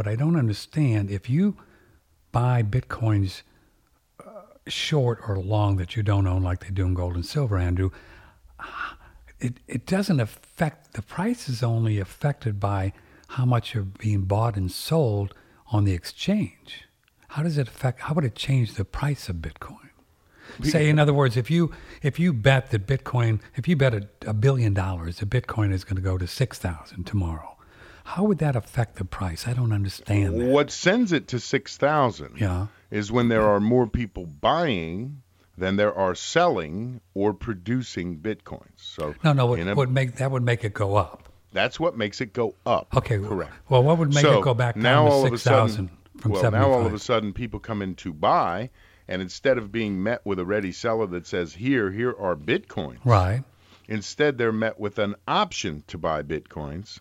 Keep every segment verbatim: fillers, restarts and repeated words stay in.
but I don't understand if you buy Bitcoins uh, short or long that you don't own like they do in gold and silver, Andrew, it, it doesn't affect, the price is only affected by how much you're being bought and sold on the exchange. How does it affect, how would it change the price of Bitcoin? Say, in other words, if you if you bet that Bitcoin, if you bet a, a billion dollars that Bitcoin is going to go to six thousand tomorrow, how would that affect the price? I don't understand that. What sends it to six thousand yeah. is when there are more people buying than there are selling or producing Bitcoins. So no, no, what a, would make that would make it go up. That's what makes it go up. Okay, correct. Well, what would make so it go back now down all to of a six thousand sudden, from well, seventy-five? now all of a sudden people come in to buy, and instead of being met with a ready seller that says, here, here are Bitcoins. Right. Instead, they're met with an option to buy Bitcoins.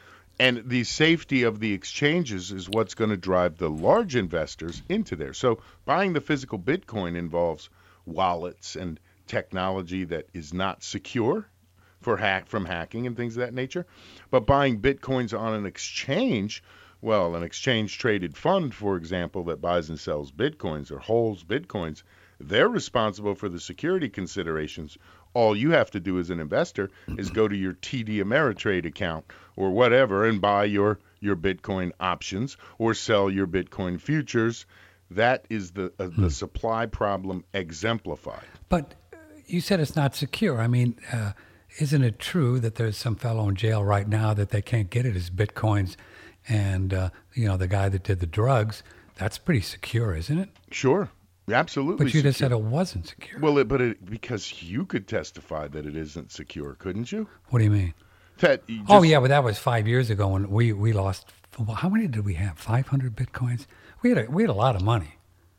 And the safety of the exchanges is what's going to drive the large investors into there. So buying the physical Bitcoin involves wallets and technology that is not secure for hack from hacking and things of that nature. But buying Bitcoins on an exchange, well, an exchange-traded fund, for example, that buys and sells Bitcoins or holds Bitcoins, they're responsible for the security considerations. All you have to do as an investor is go to your T D Ameritrade account or whatever and buy your, your Bitcoin options or sell your Bitcoin futures. That is the uh, the supply problem exemplified. But you said it's not secure. I mean, uh, isn't it true that there's some fellow in jail right now that they can't get it as Bitcoins? And, uh, you know, the guy that did the drugs, that's pretty secure, isn't it? Sure. Absolutely. But you secure. just said it wasn't secure. Well, it, but it, because you could testify that it isn't secure, couldn't you? What do you mean? That you just, oh, yeah, but that was five years ago when we, we lost, well, how many did we have? five hundred Bitcoins? We had, a, we had a lot of money.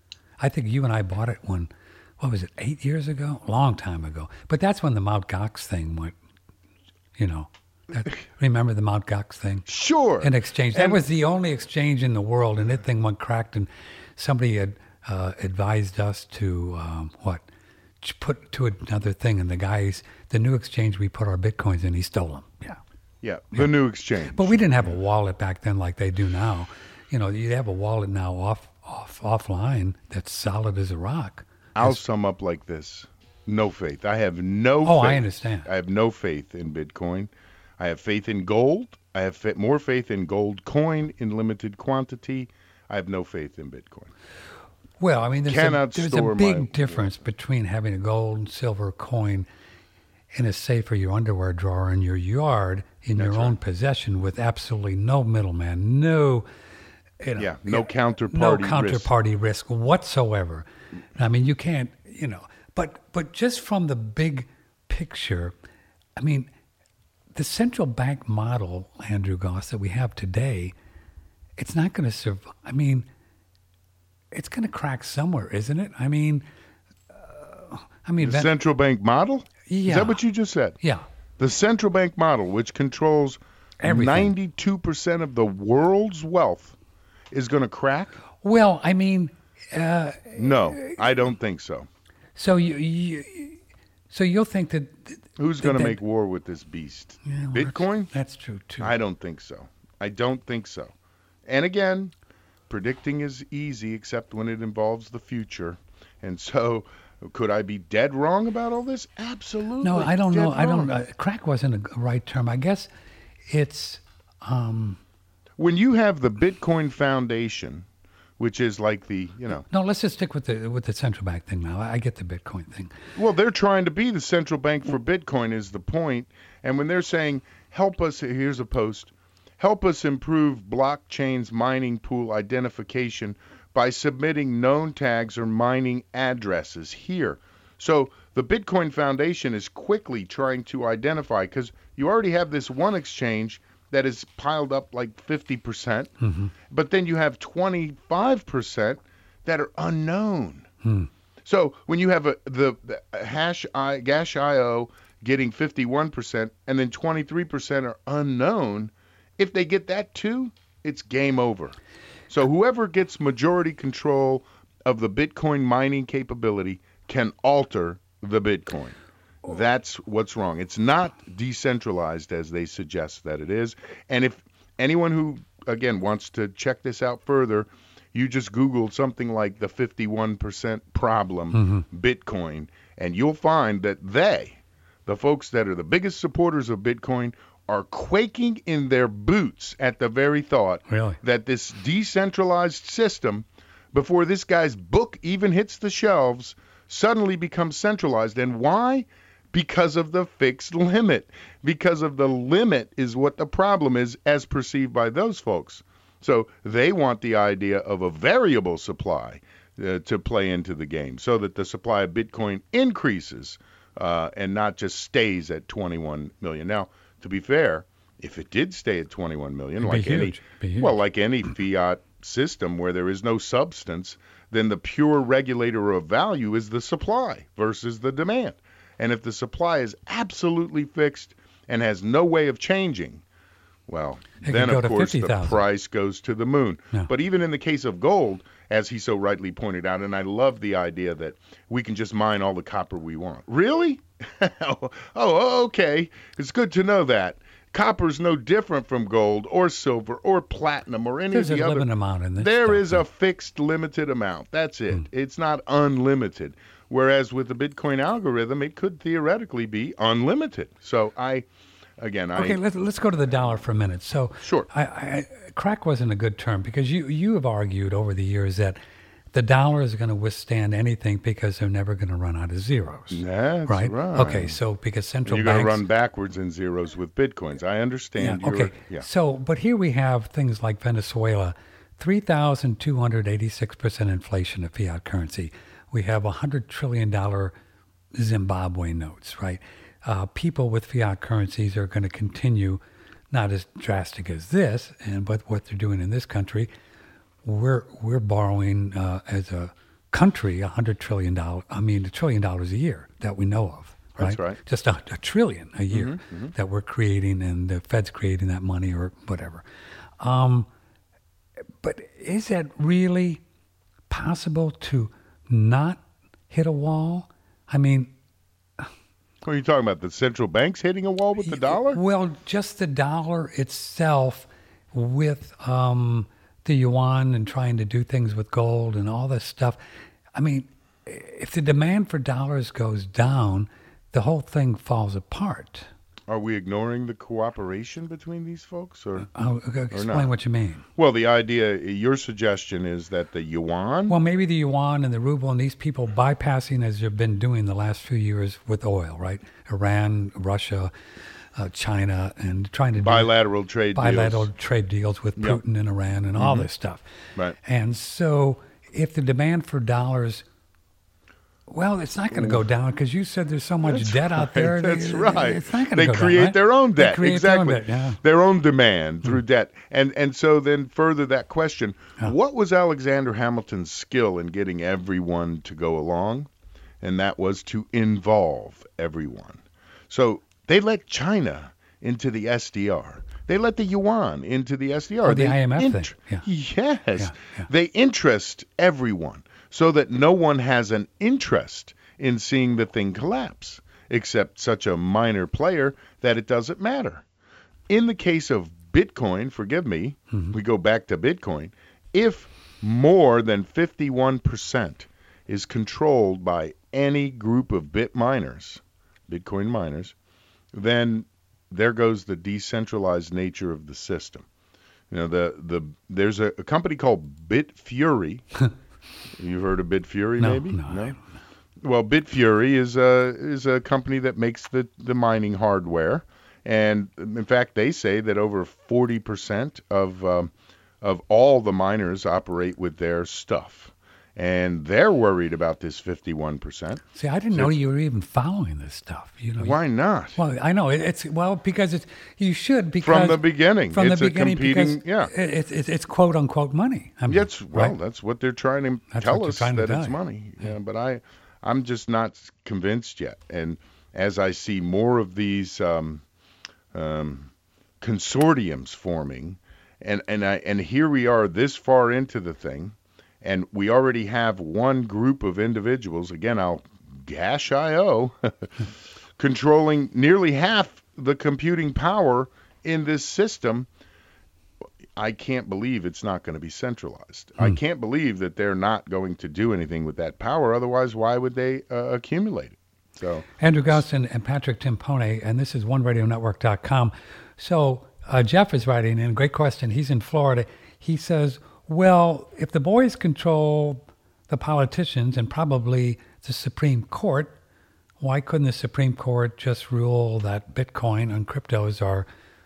I think you and I bought it when, what was it, eight years ago? A long time ago. But that's when the Mt. Gox thing went, you know. That, remember the Mt. Gox thing? Sure. An exchange. That and, was the only exchange in the world, and that thing went cracked, and somebody had uh, advised us to, um, what, put to another thing, and the guys, the new exchange we put our Bitcoins in, he stole them. Yeah. Yeah, the yeah. new exchange. But we didn't have a wallet back then like they do now. You know, you have a wallet now off, off offline that's solid as a rock. I'll it's, sum up like this. No faith. I have no oh, faith. Oh, I understand. I have no faith in Bitcoin. I have faith in gold. I have fa- more faith in gold coin in limited quantity. I have no faith in Bitcoin. Well, I mean, there's Cannot a, there's store a big my, difference between having a gold and silver coin in a safe or your underwear drawer in your yard in That's your right. own possession with absolutely no middleman, no, you know, yeah, no counterparty, no counterparty risk. risk whatsoever. I mean, you can't, you know, but but just from the big picture, I mean, the central bank model, Andrew Goss, that we have today, it's not going to survive. I mean, it's going to crack somewhere, isn't it? I mean, uh, I mean, the that, central bank model. Yeah. Is that what you just said? Yeah. The central bank model, which controls everything, ninety-two percent of the world's wealth, is going to crack? Well, I mean, uh, no, I don't think so. So you, you so you'll think that who's going to make war with this beast? Yeah, well, Bitcoin? That's, that's true too. I don't think so. I don't think so. And again, predicting is easy except when it involves the future. And so, could I be dead wrong about all this? Absolutely. No, I don't know. Wrong. I don't. Uh, crack wasn't a right term. I guess it's. Um, when you have the Bitcoin Foundation, which is like the, you know. No, let's just stick with the with the central bank thing now. I, I get the Bitcoin thing. Well, they're trying to be the central bank for Bitcoin is the point. And when they're saying, help us, here's a post, help us improve blockchain's mining pool identification by submitting known tags or mining addresses here. So the Bitcoin Foundation is quickly trying to identify, because you already have this one exchange that is piled up like fifty percent, mm-hmm. but then you have twenty-five percent that are unknown. Hmm. So when you have a, the, the hash I, Gash I O getting fifty-one percent and then twenty-three percent are unknown, if they get that too, it's game over. So whoever gets majority control of the Bitcoin mining capability can alter the Bitcoin. That's what's wrong. It's not decentralized as they suggest that it is. And if anyone who again, wants to check this out further, you just Googled something like the fifty-one percent problem mm-hmm. Bitcoin, and you'll find that they, the folks that are the biggest supporters of Bitcoin, are quaking in their boots at the very thought really? that this decentralized system, before this guy's book even hits the shelves, suddenly becomes centralized. And why? Because of the fixed limit. Because of the limit is what the problem is as perceived by those folks. So they want the idea of a variable supply uh, to play into the game so that the supply of Bitcoin increases uh, and not just stays at twenty-one million. Now, to be fair, if it did stay at twenty-one million, It'd like be any huge. Be huge. well, like any fiat system where there is no substance, then the pure regulator of value is the supply versus the demand. And if the supply is absolutely fixed and has no way of changing, well, it then of course fifty, the price goes to the moon. Yeah. But even in the case of gold, as he so rightly pointed out, and I love the idea that we can just mine all the copper we want. Really? oh, okay. It's good to know that. Copper's no different from gold or silver or platinum or any There's of the a other. limited amount in this There stuff, is huh? a fixed limited amount. That's it. Hmm. It's not unlimited. Whereas with the Bitcoin algorithm, it could theoretically be unlimited. So I, again, I Okay, let's let's go to the dollar for a minute. So Sure. I, I, crack wasn't a good term because you you have argued over the years that the dollar is going to withstand anything because they're never going to run out of zeros. That's right. right. Okay, so because central you're going to banks run backwards in zeros with Bitcoins. I understand. Yeah, you're- okay. Yeah. So, but here we have things like Venezuela, three thousand two hundred eighty-six percent inflation of fiat currency. We have one hundred trillion dollars Zimbabwe notes, right? Uh, people with fiat currencies are going to continue, not as drastic as this, and but what they're doing in this country, we're we're borrowing uh, as a country one hundred trillion dollars, I mean a trillion dollars a year that we know of. Right? That's right. Just a, a trillion a year Mm-hmm, mm-hmm. that we're creating, and the Fed's creating that money or whatever. Um, but is that really possible to not hit a wall? I mean, What are you talking about? The central banks hitting a wall with the dollar? well, just the dollar itself with um, the yuan and trying to do things with gold and all this stuff. I mean, if the demand for dollars goes down, the whole thing falls apart. Are we ignoring the cooperation between these folks, or? Oh, okay, explain not? what you mean. Well, the idea, your suggestion is that the yuan. Well, maybe the yuan and the ruble and these people bypassing, as they've been doing the last few years with oil, right? Iran, Russia, uh, China, and trying to do bilateral trade bilateral deals. trade deals with Yep. Putin and Iran and all this stuff. Right. And so if the demand for dollars, well, it's not going to go down because you said there's so much That's debt out right, there. That's They- right. It's not going to They go down, create right? their own They debt. create their own Exactly. debt, yeah. Their own demand through debt. And and so then further that question, Yeah. what was Alexander Hamilton's skill in getting everyone to go along? And that was to involve everyone. So they let China into the S D R. They let the yuan into the S D R. Or the They I M F int- thing, yeah. Yes. Yeah, yeah. They interest everyone so that no one has an interest in seeing the thing collapse, except such a minor player that it doesn't matter. In the case of Bitcoin, forgive me, Mm-hmm. we go back to Bitcoin, if more than fifty-one percent is controlled by any group of bit miners, Bitcoin miners, then there goes the decentralized nature of the system. You know, the the there's a, a company called Bitfury. You've heard of Bitfury, No, maybe? no, I haven't. Well, Bitfury is a is a company that makes the, the mining hardware, and in fact, they say that over forty percent of um, of all the miners operate with their stuff, and they're worried about this fifty-one percent. See, I didn't know you were even following this stuff. You know, Why not? Well, I know it, it's well because it's you should because From the beginning, from it's the beginning a competing. because Yeah, it, it, it's quote unquote money. I mean, Yes, well, right? that's what they're trying to That's tell what they're us, trying to that it's tell you. money. Yeah, but I, I'm just not convinced yet. And as I see more of these um, um, consortiums forming, and and I and here we are this far into the thing, and we already have one group of individuals. Again, I'll gash I O controlling nearly half the computing power in this system. I can't believe it's not going to be centralized. Hmm. I can't believe that they're not going to do anything with that power. Otherwise, why would they uh, accumulate it? So Andrew Gostin and Patrick Timpone, and this is one radio network dot com. So uh, Jeff is writing in, great question. He's in Florida. He says, well, if the boys control the politicians and probably the Supreme Court, why couldn't the Supreme Court just rule that Bitcoin and cryptos are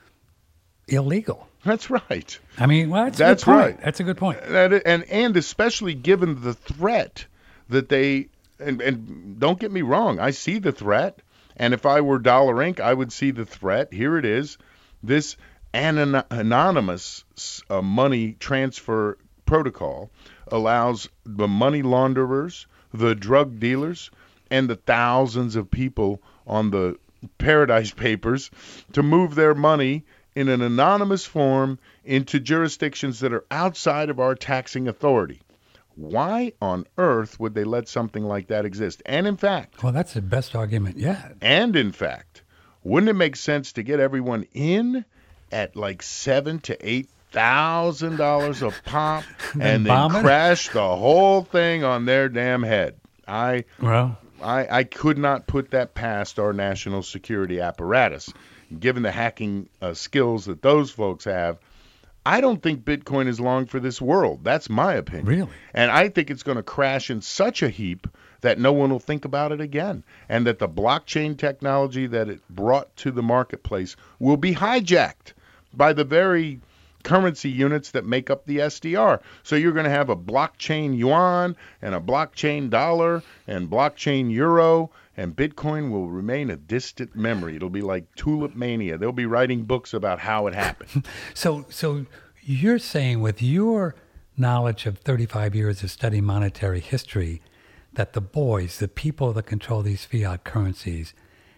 illegal? that's right. I mean, well, that's, That's a good point. right. That's a good point. That i- and and especially given the threat that they and, and don't get me wrong, I see the threat. And if I were Dollar Incorporated, I would see the threat. Here it is. This anon- anonymous uh, money transfer protocol allows the money launderers, the drug dealers, and the thousands of people on the Paradise Papers to move their money in an anonymous form into jurisdictions that are outside of our taxing authority. Why on earth would they let something like that exist? And in fact, Well, that's the best argument yet. and in fact, wouldn't it make sense to get everyone in at like seven to eight thousand dollars a pop Then and then bomb it? crash the whole thing on their damn head? I Well, I, I could not put that past our national security apparatus. Given the hacking uh, skills that those folks have, I don't think Bitcoin is long for this world. That's my opinion. really? And I think it's going to crash in such a heap that no one will think about it again. And that the blockchain technology that it brought to the marketplace will be hijacked by the very currency units that make up the S D R. So you're going to have a blockchain yuan and a blockchain dollar and blockchain euro, and Bitcoin will remain a distant memory. It'll be like Tulip Mania. They'll be writing books about how it happened. So, so you're saying with your knowledge of thirty-five years of studying monetary history, that the boys, the people that control these fiat currencies,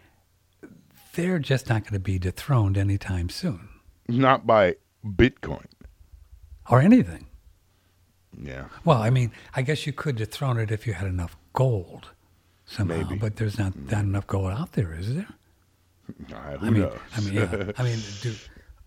they're just not going to be dethroned anytime soon, Not by Bitcoin. or anything. Yeah. Well, I mean, I guess you could dethrone it if you had enough gold somehow, Maybe. but there's not, not enough gold out there, is there? Uh, who I mean, knows? I mean, yeah. I mean, do,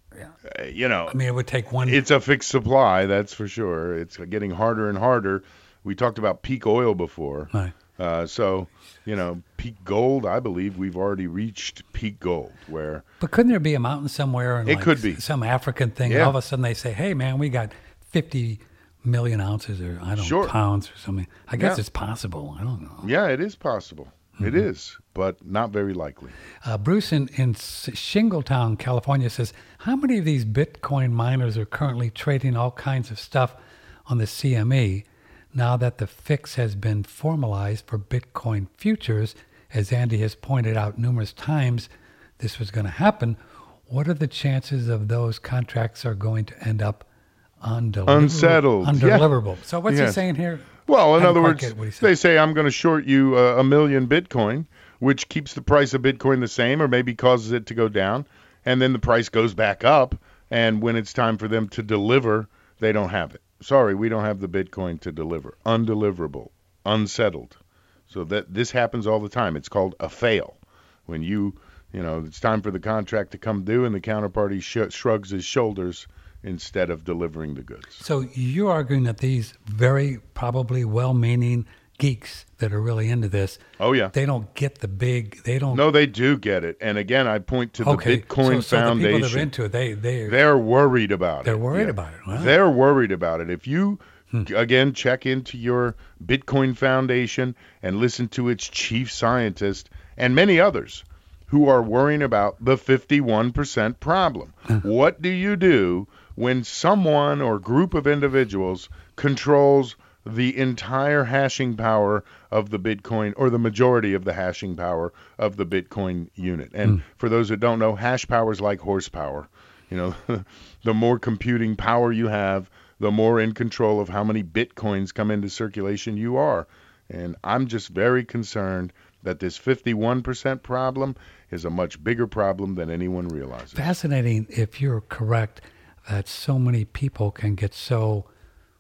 Uh, you know, I mean, it would take one. it's a fixed supply, that's for sure. It's getting harder and harder. We talked about peak oil before. Right. Uh, so, you know, peak gold, I believe we've already reached peak gold where But couldn't there be a mountain somewhere? And It like could be. some African thing. Yeah. And all of a sudden they say, "Hey, man, we got fifty million ounces, or I don't Sure. know, pounds or something." I guess Yeah. it's possible. I don't know. yeah, it is possible. It Mm-hmm. is, but not very likely. Uh, Bruce in, in S- Shingletown, California says, "How many of these Bitcoin miners are currently trading all kinds of stuff on the C M E now that the fix has been formalized for Bitcoin futures? As Andy has pointed out numerous times, this was going to happen. What are the chances of those contracts are going to end up undeliverable? Unsettled, yeah. Undeliverable. So what's he Yes. saying here? Well, in I other didn't quite words, get what he said. they say I'm going to short you uh, a million Bitcoin, which keeps the price of Bitcoin the same or maybe causes it to go down, and then the price goes back up, and when it's time for them to deliver, they don't have it. Sorry, we don't have the Bitcoin to deliver. Undeliverable, unsettled. So that this happens all the time. It's called a fail. When you, you know, it's time for the contract to come due and the counterparty sh- shrugs his shoulders instead of delivering the goods. So you're arguing that these very probably well-meaning geeks that are really into this, Oh, yeah. they don't get the big, they don't. No, they do get it. And again, I point to the okay, Bitcoin so, so the people that are Foundation. into it, they they They're worried about They're it. worried about it. Wow. They're worried about it. If you, Hmm. again, check into your Bitcoin Foundation and listen to its chief scientist and many others who are worrying about the fifty-one percent problem. What do you do when someone or group of individuals controls the entire hashing power of the Bitcoin, or the majority of the hashing power of the Bitcoin unit? And for those that don't know, hash power is like horsepower. You know, the more computing power you have, the more in control of how many Bitcoins come into circulation you are. And I'm just very concerned that this fifty-one percent problem is a much bigger problem than anyone realizes. fascinating if you're correct that so many people can get so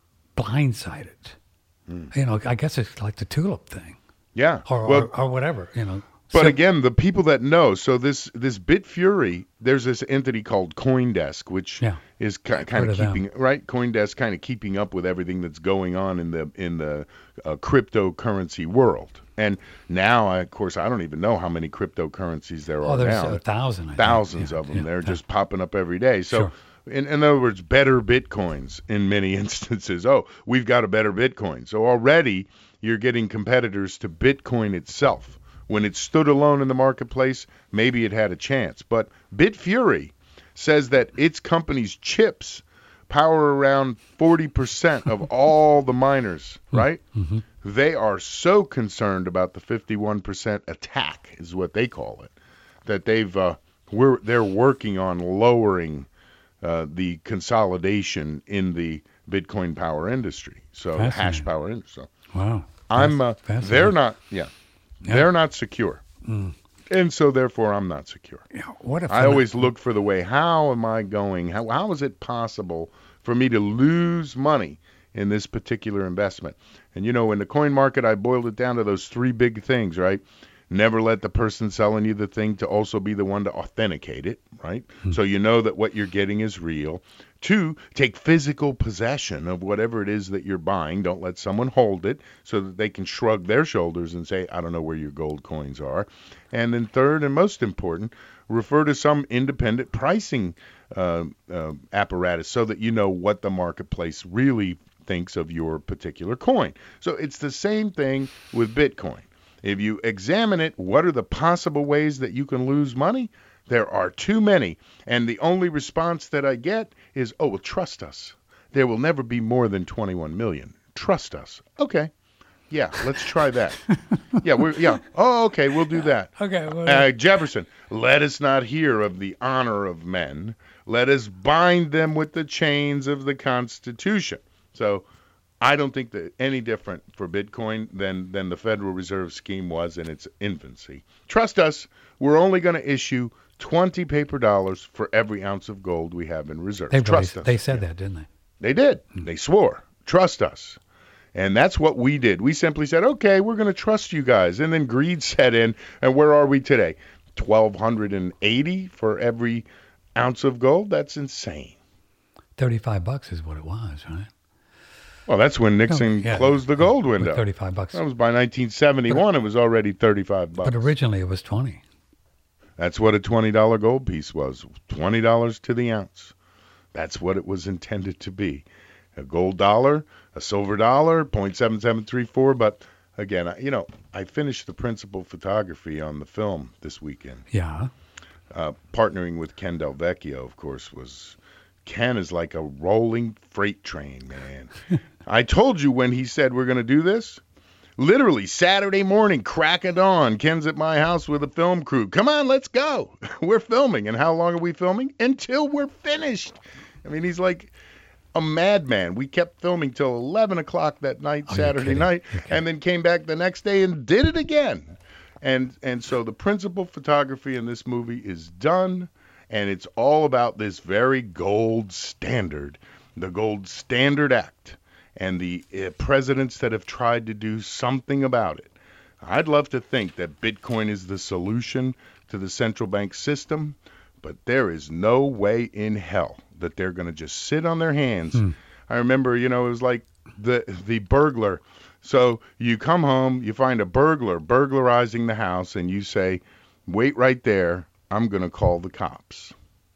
blindsided. Hmm. You know, I guess it's like the tulip thing, Yeah. or well, or, or whatever. You know, But So- again, the people that know, so this this BitFury, there's this entity called CoinDesk, which Yeah. is ki- kind heard of of them. keeping right. CoinDesk kind of keeping up with everything that's going on in the in the uh, cryptocurrency world. And now, I, of course, I don't even know how many cryptocurrencies there Oh, are there's now. a thousand. I think. Thousands Yeah, of them. yeah, They're yeah. just popping up every day. So, Sure. in, in other words, better Bitcoins in many instances. Oh, we've got a better Bitcoin. So already you're getting competitors to Bitcoin itself. When it stood alone in the marketplace, maybe it had a chance. But BitFury says that its company's chips power around forty percent of all the miners, right? Mm-hmm. They are so concerned about the fifty-one percent attack, is what they call it, that they've uh, we're they're working on lowering uh, the consolidation in the Bitcoin power industry, so hash Fascinating. power industry. So Wow. I'm uh, Fascinating. they're not yeah, Yeah. they're not secure, Mm. and so therefore I'm not secure. Yeah, what if I always look for the way. How am I going? How how is it possible for me to lose money in this particular investment? And you know, in the coin market, I boiled it down to those three big things, right? Never let the person selling you the thing to also be the one to authenticate it, right? So you know that what you're getting is real. Two, take physical possession of whatever it is that you're buying. Don't let someone hold it so that they can shrug their shoulders and say, I don't know where your gold coins are. And then third, and most important, refer to some independent pricing uh, uh, apparatus so that you know what the marketplace really thinks of your particular coin. So it's the same thing with Bitcoin. If you examine it, what are the possible ways that you can lose money? There are too many. And the only response that I get is, oh, well, trust us. There will never be more than twenty-one million. Trust us. Okay. Yeah, let's try that. yeah, we're yeah. Oh, okay, we'll do that. Okay. Well, Uh, Jefferson, let us not hear of the honor of men. Let us bind them with the chains of the Constitution. So I don't think that any different for Bitcoin than, than the Federal Reserve scheme was in its infancy. Trust us, we're only going to issue twenty paper dollars for every ounce of gold we have in reserve. they've Trust really- us. they said that, didn't they? They did. They swore. Trust us. And that's what we did. We simply said, okay, we're going to trust you guys. And then greed set in. And where are we today? twelve eighty for every ounce of gold? That's insane. Thirty-five bucks is what it was, right? Well, that's when Nixon yeah, closed the gold With window. Thirty-five bucks. That was by nineteen seventy-one. It was already thirty-five bucks. But originally it was twenty. That's what a twenty dollar gold piece was. twenty dollars to the ounce. That's what it was intended to be. A gold dollar, a silver dollar, zero point seven seven three four. But again, I, you know, I finished the principal photography on the film this weekend. Yeah. Uh, partnering with Ken Del Vecchio, of course, was Ken is like a rolling freight train, man. I told you when he said we're going to do this. Literally Saturday morning, crack of dawn, Ken's at my house with a film crew. Come on, let's go. We're filming. And how long are we filming? Until we're finished. I mean, he's like a madman. We kept filming till eleven o'clock that night, Oh, you're Saturday kidding. night, You're kidding. and then came back the next day and did it again. And and so the principal photography in this movie is done, and it's all about this very gold standard, the Gold Standard Act, and the uh, presidents that have tried to do something about it. I'd love to think that Bitcoin is the solution to the central bank system, but there is no way in hell that they're going to just sit on their hands. Hmm. I remember, you know, it was like the the burglar. So you come home, you find a burglar burglarizing the house, and you say, wait right there, I'm going to call the cops.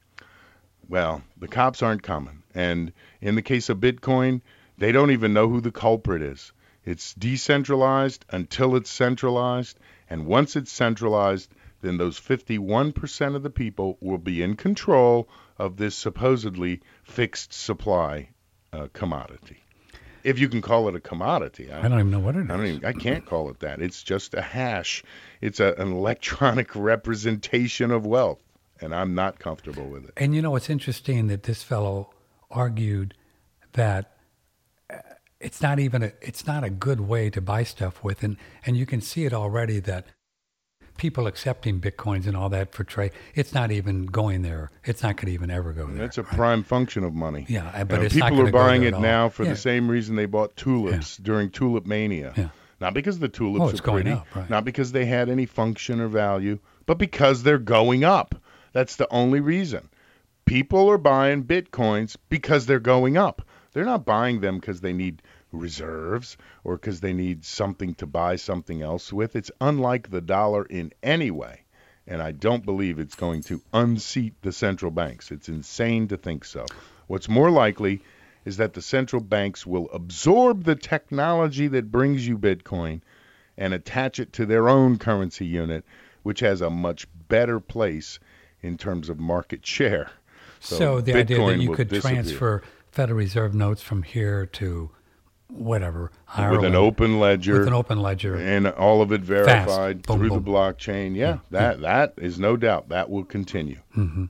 Well, the cops aren't coming. And in the case of Bitcoin, they don't even know who the culprit is. It's decentralized until it's centralized. And once it's centralized, then those fifty-one percent of the people will be in control of this supposedly fixed supply uh, commodity. If you can call it a commodity. I don't even know what it is. I don't even, I can't call it that. It's just a hash. It's a, an electronic representation of wealth, and I'm not comfortable with it. And you know, it's interesting that this fellow argued that uh, it's not even a it's not a good way to buy stuff with, and and you can see it already that people accepting bitcoins and all that for trade, it's not even going there. It's not going to even ever go there. That's a right? prime function of money. Yeah, You but know, it's not people gonna are go buying there it at all. now for Yeah. the same reason they bought tulips during Tulip Mania. Yeah. Not because the tulips Oh, it's are going pretty, up, right. not because they had any function or value, but because they're going up. That's the only reason. People are buying Bitcoins because they're going up. They're not buying them because they need reserves or because they need something to buy something else with. It's unlike the dollar in any way. And I don't believe it's going to unseat the central banks. It's insane to think so. What's more likely is that the central banks will absorb the technology that brings you Bitcoin and attach it to their own currency unit, which has a much better place in terms of market share. So, So the idea that Bitcoin you will could disappear. transfer Federal Reserve notes from here to whatever, with Ireland, an open ledger, with an open ledger. and all of it verified Boom, through boom. the blockchain. Yeah, Yeah, that that is no doubt that will continue. Mm-hmm.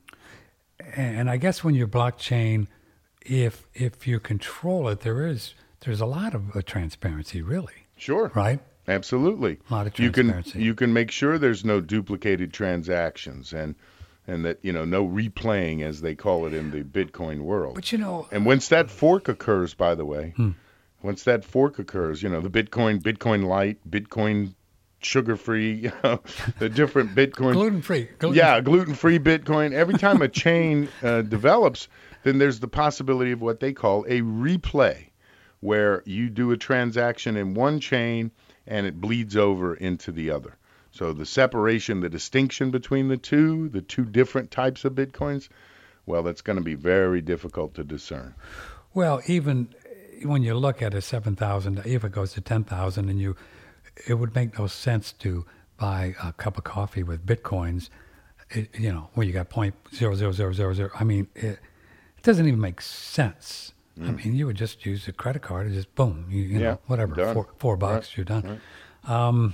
And I guess when you're blockchain, if if you control it, there is there's a lot of uh, transparency, really, Sure, right? absolutely. A lot of You can transparency. you can make sure there's no duplicated transactions and and that you know no replaying as they call it in the Bitcoin world. But you know, And once that fork occurs, by the way, Hmm. once that fork occurs, you know, the Bitcoin, Bitcoin Light, Bitcoin sugar-free, you know, the different Bitcoin. gluten free. Gluten Yeah, gluten-free Bitcoin. Every time a chain uh, develops, then there's the possibility of what they call a replay, where you do a transaction in one chain and it bleeds over into the other. So the separation, the distinction between the two, the two different types of Bitcoins, well, that's going to be very difficult to discern. Well, even when you look at a seven thousand, if it goes to ten thousand, and you, it would make no sense to buy a cup of coffee with bitcoins. It, you know, where you got point zero zero zero zero zero. I mean, it, it doesn't even make sense. Mm. I mean, you would just use a credit card and just boom, you, you Yeah, know, whatever, done. four four bucks, Right, you're done. right. Um,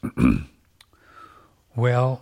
well,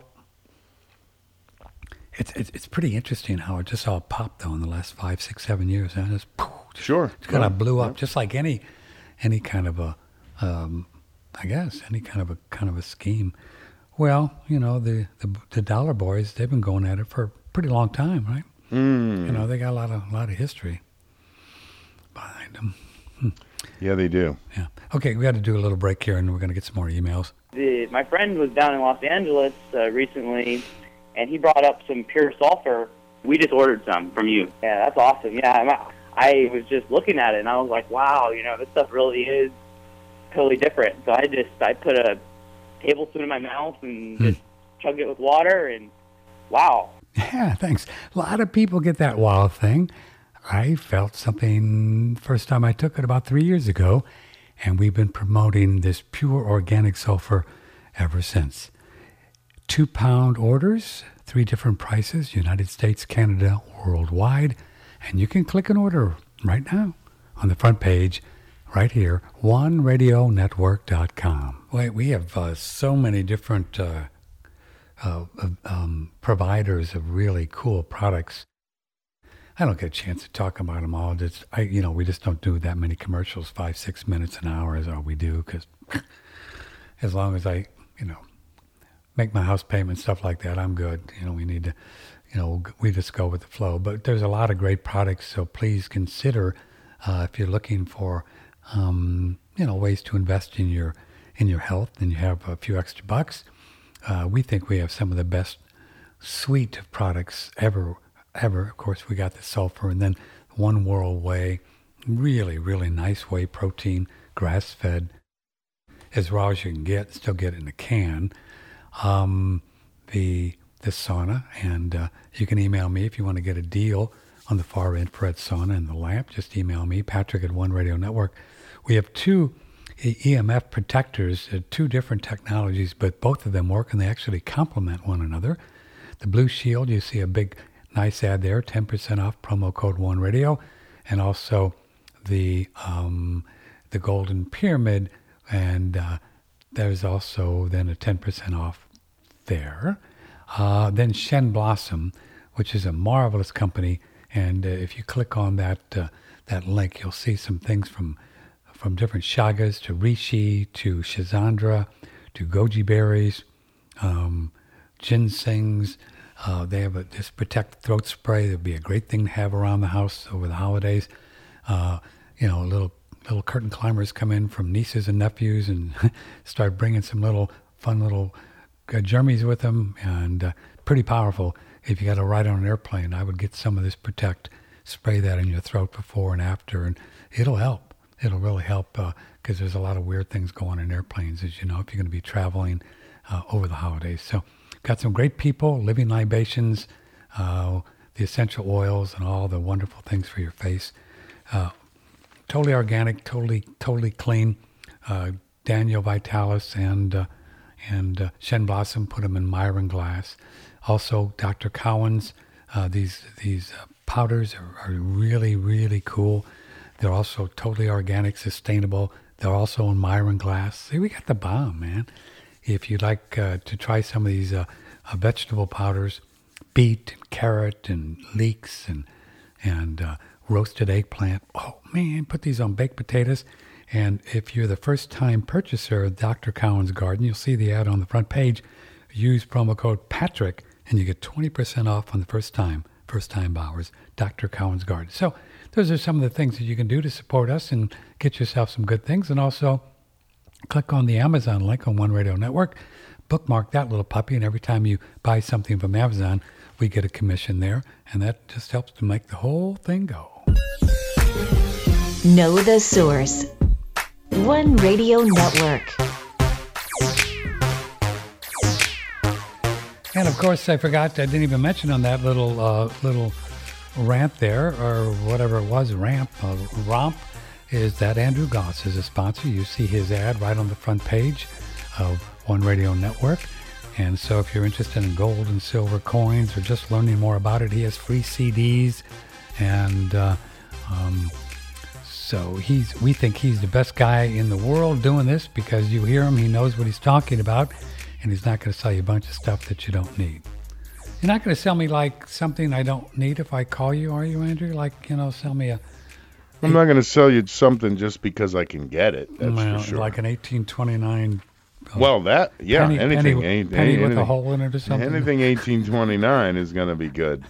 it's, it's it's pretty interesting how it just all popped though in the last five, six, seven years. And it's poof, just, Sure. It's kind of Right. blew up, Yep. just like any any kind of a, um, I guess, any kind of a kind of a scheme. Well, you know, the, the the dollar boys, they've been going at it for a pretty long time, right? Mm. You know, they got a lot of a lot of history behind them. Yeah, they do. Yeah. Okay, we got to do a little break here, and we're going to get some more emails. The, my friend was down in Los Angeles uh, recently, and he brought up some pure sulfur. We just ordered some from you. Yeah, that's awesome. Yeah, I'm, I was just looking at it, and I was like, wow, you know, this stuff really is totally different. So I just I put a tablespoon in my mouth and Hmm. just chugged it with water, and wow. Yeah, thanks. A lot of people get that wow thing. I felt something first time I took it about three years ago, and we've been promoting this pure organic sulfur ever since. Two pound orders, three different prices, United States, Canada, worldwide, and you can click an order right now on the front page right here, one radio network dot com. Wait, we have uh, so many different uh, uh, um, providers of really cool products. I don't get a chance to talk about them all. Just, I, you know, we just don't do that many commercials. Five, six minutes an hour is all we do. Because as long as I, you know, make my house payment, stuff like that, I'm good. You know, we need to, you know, we just go with the flow. But there's a lot of great products, so please consider uh, if you're looking for, um, you know, ways to invest in your in your health, and you have a few extra bucks. Uh, we think we have some of the best suite of products ever. Ever, of course, we got the sulfur, and then One World Whey, really, really nice whey protein, grass-fed, as raw as you can get. Still get it in a can. Um, the the sauna, and uh, you can email me if you want to get a deal on the far infrared sauna and the lamp. Just email me, Patrick at One Radio Network. We have two E M F protectors, uh, two different technologies, but both of them work, and they actually complement one another. The Blue Shield, you see a big nice ad there, ten percent off, promo code One Radio, and also the um, the Golden Pyramid, and uh, there's also then a ten percent off there. Uh, then Shen Blossom, which is a marvelous company, and uh, if you click on that uh, that link, you'll see some things from from different shagas to reishi to shizandra to goji berries, um, ginsengs. Uh, they have a, this Protect Throat Spray that would be a great thing to have around the house over the holidays. Uh, you know, a little little curtain climbers come in from nieces and nephews and start bringing some little fun little uh, germies with them, and uh, pretty powerful. If you got to ride on an airplane, I would get some of this Protect, spray that in your throat before and after, and it'll help. It'll really help because uh, there's a lot of weird things going on in airplanes, as you know, if you're going to be traveling uh, over the holidays. So got some great people, Living Libations, uh, the essential oils, and all the wonderful things for your face. Uh, totally organic, totally totally clean. Uh, Daniel Vitalis and uh, and uh, Shen Blossom put them in Myron glass. Also, Doctor Cowan's uh, these these uh, powders are, are really really cool. They're also totally organic, sustainable. They're also in Myron glass. See, we got the bomb, man. If you'd like uh, to try some of these uh, uh, vegetable powders, beet and carrot and leeks and and uh, roasted eggplant. Oh man, put these on baked potatoes. And if you're the first time purchaser of Doctor Cowan's Garden, you'll see the ad on the front page. Use promo code Patrick and you get twenty percent off on the first time, first time buyers, Doctor Cowan's Garden. So those are some of the things that you can do to support us and get yourself some good things. And also click on the Amazon link on One Radio Network, bookmark that little puppy, and every time you buy something from Amazon, we get a commission there, and that just helps to make the whole thing go. Know the source. One Radio Network. And of course, I forgot, I didn't even mention on that little uh, little rant there, or whatever it was, ramp, uh, romp, is that Andrew Goss is a sponsor. You see his ad right on the front page of One Radio Network. And so if you're interested in gold and silver coins or just learning more about it, he has free C Ds. And uh, um, so he's we think he's the best guy in the world doing this, because you hear him, he knows what he's talking about, and he's not going to sell you a bunch of stuff that you don't need. You're not going to sell me like something I don't need if I call you, are you, Andrew? Like, you know, sell me a... I'm not going to sell you something just because I can get it. That's well, for sure. Like an eighteen twenty-nine... Uh, well, that, yeah, penny, anything. Penny, ain't, penny ain't, with anything, a hole in it or something. Anything eighteen twenty-nine is going to be good.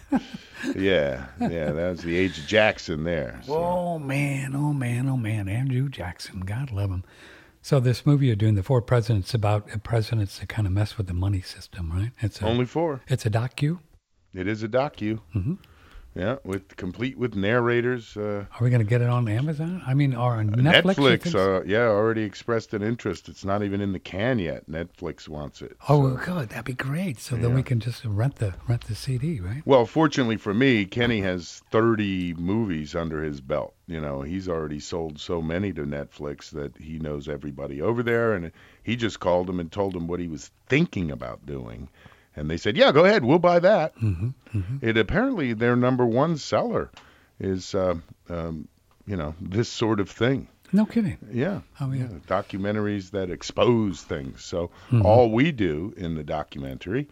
yeah, yeah, that's the age of Jackson there. So. Oh, man, oh, man, oh, man. Andrew Jackson, God love him. So this movie you're doing, The Four Presidents, about presidents that kind of mess with the money system, right? It's a, Only four. It's a docu? It is a docu. Mm-hmm. Yeah, with complete with narrators. Uh, Are we going to get it on Amazon? I mean, or on Netflix? Netflix, uh, yeah, already expressed an interest. It's not even in the can yet. Netflix wants it. Oh, so. good. That'd be great. So Yeah. then we can just rent the rent the C D, right? Well, fortunately for me, Kenny has thirty movies under his belt. You know, he's already sold so many to Netflix that he knows everybody over there, and he just called them and told them what he was thinking about doing. And they said, yeah, go ahead, we'll buy that. Mm-hmm, mm-hmm. It apparently their number one seller is, uh, um, you know, this sort of thing. No kidding. Yeah. Oh, yeah. yeah. Documentaries that expose things. So Mm-hmm. all we do in the documentary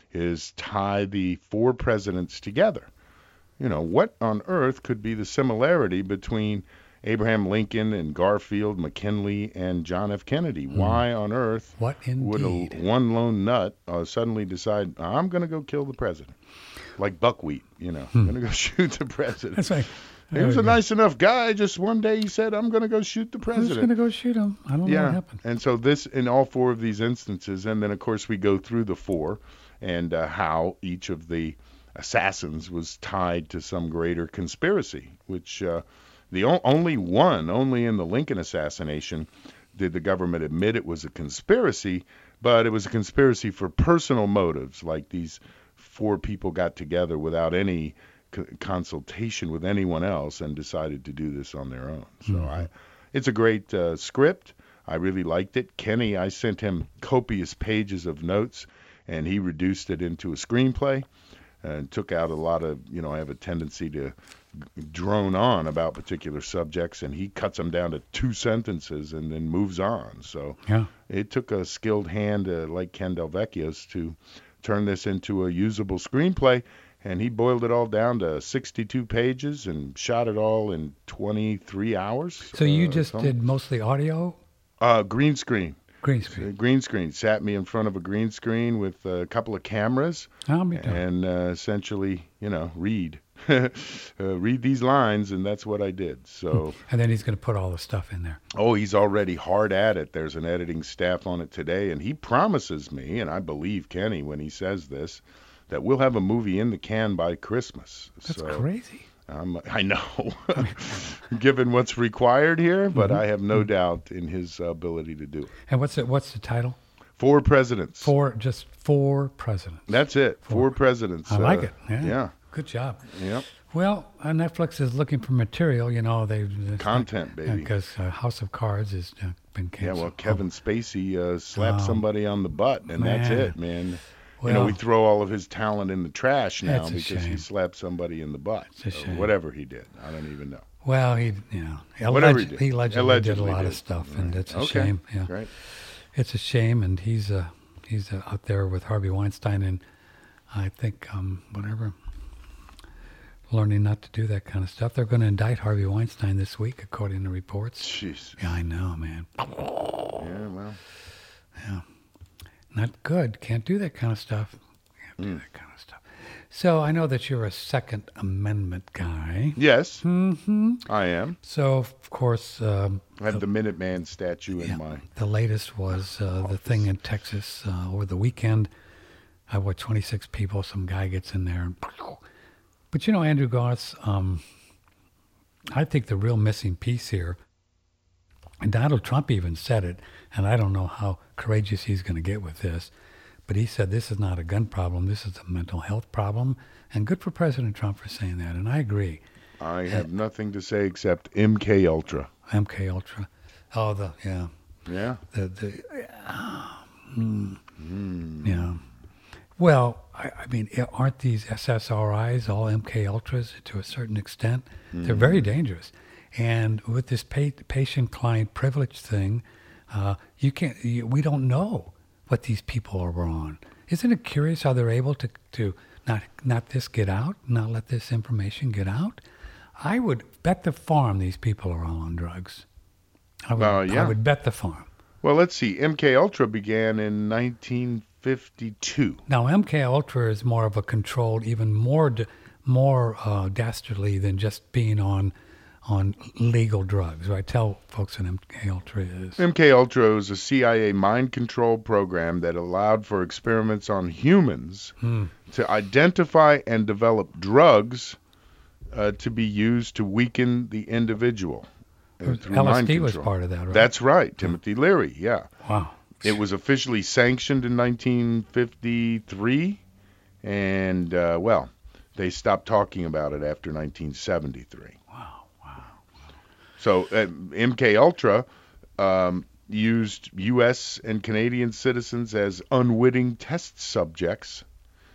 is tie the four presidents together. You know, what on earth could be the similarity between Abraham Lincoln and Garfield, McKinley, and John F. Kennedy? Mm. Why on earth What would indeed? a one lone nut uh, suddenly decide, I'm going to go kill the president? Like buckwheat, you know, I'm going to go shoot the president. That's like, He was a uh, nice enough guy. Just one day he said, I'm going to go shoot the who's president. going to go shoot him? I don't know what Yeah, happened. and so this in all four of these instances, and then of course we go through the four and uh, how each of the assassins was tied to some greater conspiracy, which uh, the o- only one, only in the Lincoln assassination did the government admit it was a conspiracy, but it was a conspiracy for personal motives, like these four people got together without any c- consultation with anyone else and decided to do this on their own. So Mhm. I, it's a great uh, script. I really liked it. Kenny, I sent him copious pages of notes, and he reduced it into a screenplay and took out a lot of, you know, I have a tendency to g- drone on about particular subjects, and he cuts them down to two sentences and then moves on. So Yeah. it took a skilled hand uh, like Ken Delvecchio's to turn this into a usable screenplay, and he boiled it all down to sixty-two pages and shot it all in twenty-three hours. So you uh, just something. did mostly audio? Uh, green screen. Green Uh, screen. green screen. Sat me in front of a green screen with a couple of cameras I'll be done. and uh, essentially, you know, read. uh, read these lines, and that's what I did. So, And then he's going to put all the stuff in there. oh, he's already hard at it. There's an editing staff on it today, and he promises me, and I believe Kenny when he says this, that we'll have a movie in the can by Christmas. That's so, crazy. Um, I know, given what's required here, but Mm-hmm. I have no doubt in his ability to do it. And what's it? What's the title? Four presidents. Four, just four presidents. That's it. Four, presidents. I like Uh, it. Yeah. Yeah. Good job. Yep. Well, uh, Netflix is looking for material. You know, they Content, baby. Because uh, House of Cards has uh, been Yeah, canceled. well, Kevin Spacey uh, slapped Oh. somebody on the butt, and that's Man. it, man. you Well, know, we throw all of his talent in the trash now That's a because he shame. slapped somebody in the butt. It's a So shame. whatever he did, I don't even know. Well, he, you know, Whatever he alleged, did. he allegedly, Allegedly did a lot did. of stuff, and it's a Okay. shame. Yeah, Right. it's a shame, and he's uh, he's uh, out there with Harvey Weinstein, and I think um, whatever, learning not to do that kind of stuff. They're going to indict Harvey Weinstein this week, according to reports. Jeez. Yeah, I know, man. Yeah, well. Not good. Can't do that kind of stuff. Can't do Mm. that kind of stuff. So I know that you're a Second Amendment guy. Yes, Mm-hmm. I am. So of course, um, I have the Minuteman statue in yeah, my. the latest was uh, the thing in Texas uh, over the weekend. I watched twenty-six people. Some guy gets in there, and, but you know, Andrew Goss. Um, I think the real missing piece here, and Donald Trump even said it, and I don't know how courageous he's going to get with this, but he said this is not a gun problem, this is a mental health problem, and good for President Trump for saying that, and I agree. I have nothing to say except M K Ultra. M K Ultra, oh the yeah, Yeah. the the mm, yeah. Well, I, I mean, aren't these S S R Is all M K Ultras to a certain extent? They're very dangerous. And with this pa- patient-client privilege thing, uh, you can't. You, we don't know what these people are on. Isn't it curious how they're able to to not not this get out, not let this information get out? I would bet the farm these people are all on drugs. I would, Uh, yeah. I would bet the farm. Well, let's see. M K Ultra began in nineteen fifty-two. Now, M K Ultra is more of a controlled, even more d- more uh, dastardly than just being on on legal drugs, right? Tell folks what M K Ultra is. M K Ultra was a C I A mind control program that allowed for experiments on humans Hmm. to identify and develop drugs uh, to be used to weaken the individual. uh, through L S mind D was control. part of that, right? That's right, Timothy Leary, yeah. Wow. It was officially sanctioned in nineteen fifty-three, and, uh, well, they stopped talking about it after nineteen seventy-three. Wow, wow. So uh, M K Ultra um, used U S and Canadian citizens as unwitting test subjects.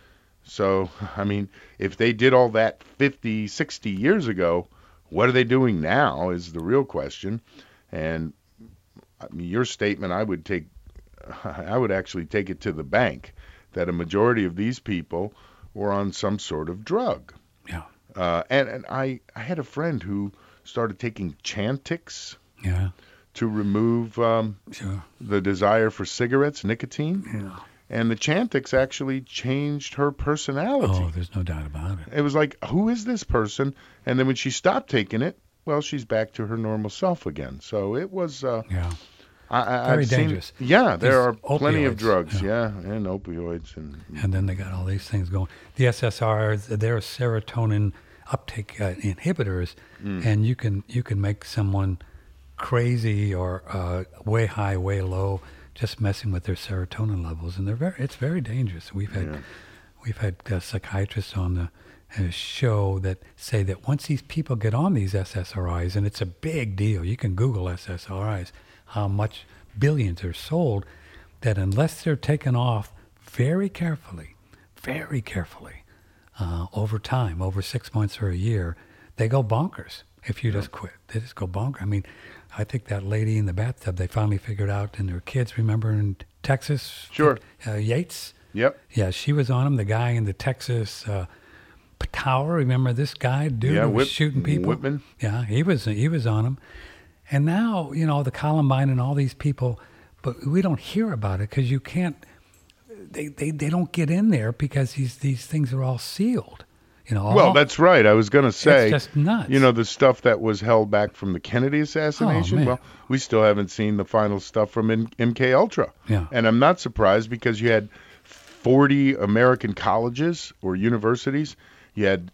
So, I mean, if they did all that fifty, sixty years ago, what are they doing now is the real question. And I mean, your statement, I would take, I would actually take it to the bank that a majority of these people were on some sort of drug. Yeah, Uh, and and I, I had a friend who started taking Chantix yeah, to remove um, sure. the desire for cigarettes, nicotine. Yeah. And the Chantix actually changed her personality. Oh, there's no doubt about it. It was like, who is this person? And then when she stopped taking it, well, she's back to her normal self again. So it was. Uh, Yeah. I, I, Very I've seen- dangerous. yeah, there These are plenty of opioids, drugs. yeah. Yeah, and opioids and. And then they got all these things going. The S S Rs, they're serotonin uptake uh, inhibitors, Mm. and you can you can make someone crazy or uh, way high, way low, just messing with their serotonin levels, and they're very it's very dangerous. We've had Yeah. we've had uh, psychiatrists on the uh, show that say that once these people get on these S S R Is, and it's a big deal. You can Google S S R Is, how much billions are sold, that unless they're taken off very carefully, very carefully, uh, over time, over six months or a year, they go bonkers if you just quit. They just go bonkers. I mean, I think that lady in the bathtub, they finally figured out, and their kids, remember in Texas? Sure. Uh, Yates? Yep. Yeah, she was on him. The guy in the Texas uh, tower, remember this guy, dude Yeah, who was Whip- shooting people? Whitman. Yeah, he was he was on him. And now, you know, the Columbine and all these people, but we don't hear about it because you can't, they, they, they don't get in there because these, these things are all sealed. You know, all, Well, that's right. I was going to say, it's just nuts. you know, the stuff that was held back from the Kennedy assassination. Oh, man. Well, we still haven't seen the final stuff from M- MK Ultra. Yeah. And I'm not surprised because you had forty American colleges or universities. You had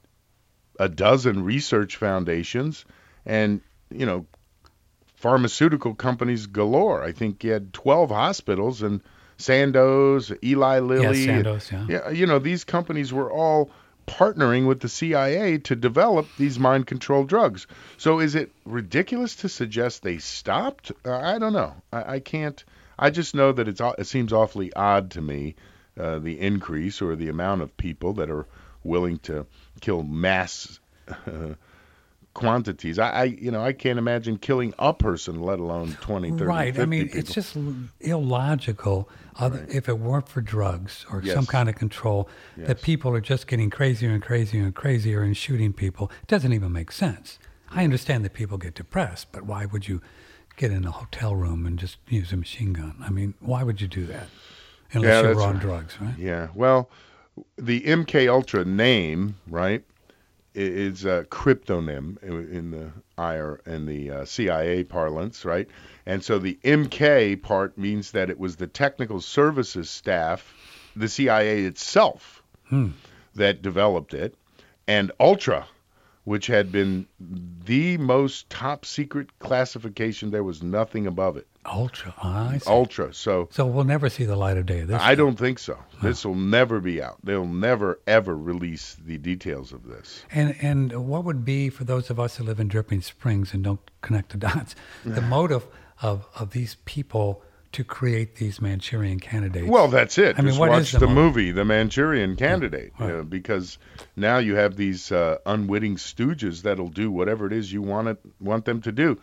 a dozen research foundations and, you know, pharmaceutical companies galore. I think you had twelve hospitals and Sandoz, Eli Lilly. Yeah, Sandoz, yeah. Yeah, you know, these companies were all partnering with the C I A to develop these mind control drugs. So is it ridiculous to suggest they stopped? Uh, I don't know. I, I can't. I just know that it's aw- it seems awfully odd to me, uh, the increase or the amount of people that are willing to kill mass uh, quantities. I, I, you know, I can't imagine killing a person, let alone twenty, thirty, Right. fifty I mean, people. it's just l- illogical. Other, If it weren't for drugs or Yes. some kind of control, Yes. that people are just getting crazier and crazier and crazier and shooting people. It doesn't even make sense. I understand that people get depressed, but why would you get in a hotel room and just use a machine gun? I mean, why would you do that? Unless Yeah, you're that's on right. drugs, right? Yeah. Well, the M K Ultra name, right, i- is a cryptonym in in the I R and the uh, C I A parlance, right? And so the M K part means that it was the technical services staff, the C I A itself, Hmm. that developed it, and Ultra, which had been the most top secret classification. There was nothing above it. Ultra. Ah, I see. Ultra. So So we'll never see the light of day. This I don't think so. This will never be out. They'll never, ever release the details of this. And and what would be, for those of us who live in Dripping Springs and don't connect the dots, the motive of, of these people to create these Manchurian candidates? Well, that's it. I mean, Just what is watch the the, motive? movie, The Manchurian Candidate, right. uh, because now you have these uh, unwitting stooges that'll do whatever it is you want it, want them to do.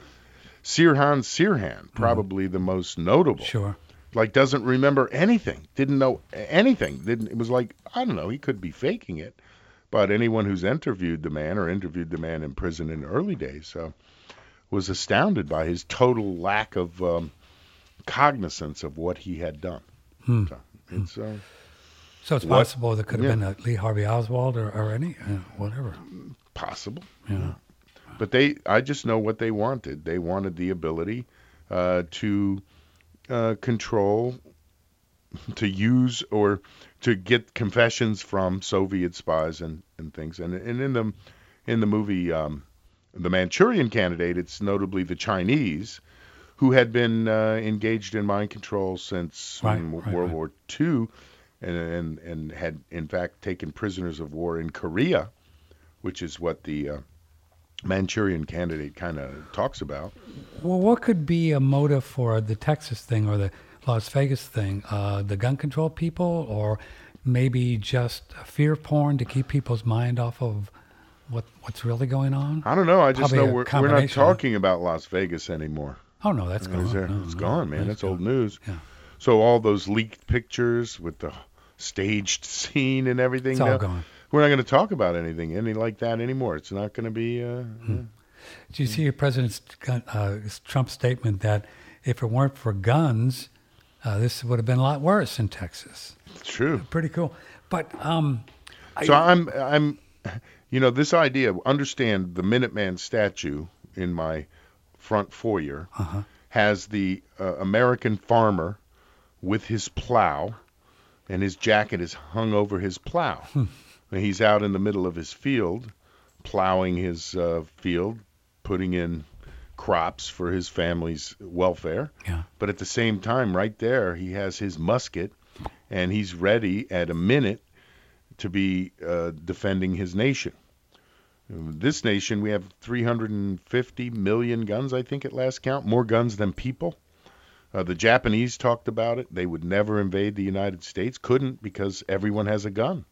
Sirhan Sirhan, probably the most notable. Sure. Like, doesn't remember anything, didn't know anything. Didn't. It was like, I don't know, he could be faking it. But anyone who's interviewed the man or interviewed the man in prison in the early days uh, was astounded by his total lack of um, cognizance of what he had done. Hmm. So it's uh, So it's What- possible there could have yeah. been a Lee Harvey Oswald or, or any, uh, whatever. possible. Yeah. But they, I just know what they wanted. They wanted the ability uh, to uh, control, to use, or to get confessions from Soviet spies and, and things. And and in the in the movie, um, The Manchurian Candidate, it's notably the Chinese, who had been uh, engaged in mind control since Right, mm, right, World right. War Two, and, and and had in fact taken prisoners of war in Korea, which is what the uh, Manchurian Candidate kind of talks about. Well, what could be a motive for the Texas thing or the Las Vegas thing? Uh, the gun control people, or maybe just fear porn to keep people's mind off of what what's really going on? I don't know. I just Probably know a we're, we're not combination. talking about Las Vegas anymore. Oh no, that's gone. Is there- No, it's no, gone, man. That's old gone. news. Yeah. So all those leaked pictures with the staged scene and everything. It's all now, gone. We're not going to talk about anything any like that anymore. It's not going to be. Uh, Did you see President uh, Trump's statement that if it weren't for guns, uh, this would have been a lot worse in Texas? It's true. Pretty cool. But um, So I'm, I'm, you know, this idea. Understand the Minuteman statue in my front foyer Uh-huh. has the uh, American farmer with his plow, and his jacket is hung over his plow. And he's out in the middle of his field, plowing his uh, field, putting in crops for his family's welfare. yeah. But at the same time, right there, he has his musket, and he's ready at a minute to be uh, defending his nation. This nation, we have three hundred fifty million guns, I think, at last count, more guns than people. Uh, the Japanese talked about it. They would never invade the United States, couldn't, because everyone has a gun.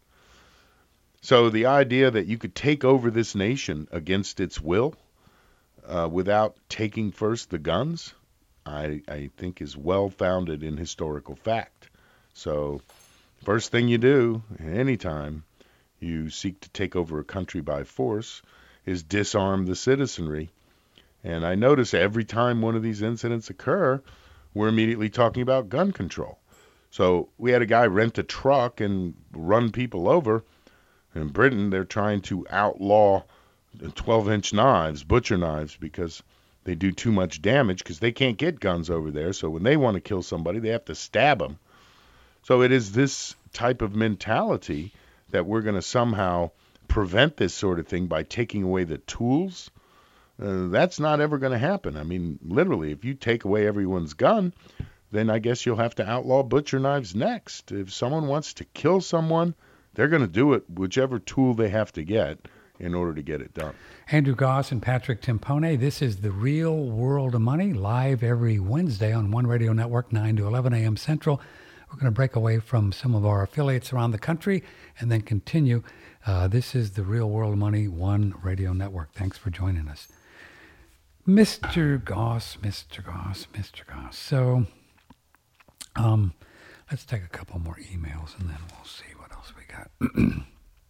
So the idea that you could take over this nation against its will uh, without taking first the guns, I, I think is well-founded in historical fact. So first thing you do anytime you seek to take over a country by force is disarm the citizenry. And I notice every time one of these incidents occur, we're immediately talking about gun control. So we had a guy rent a truck and run people over. In Britain, they're trying to outlaw twelve-inch knives, butcher knives, because they do too much damage because they can't get guns over there. So when they want to kill somebody, they have to stab them. So it is this type of mentality that we're going to somehow prevent this sort of thing by taking away the tools. Uh, that's not ever going to happen. I mean, literally, if you take away everyone's gun, then I guess you'll have to outlaw butcher knives next. If someone wants to kill someone, they're going to do it whichever tool they have to get in order to get it done. Andrew Goss and Patrick Timpone, this is The Real World of Money, live every Wednesday on One Radio Network, nine to eleven a.m. Central. We're going to break away from some of our affiliates around the country and then continue. Uh, this is The Real World of Money, One Radio Network. Thanks for joining us. Mister Goss, Mister Goss, Mister Goss. So um, let's take a couple more emails and then we'll see what else we got.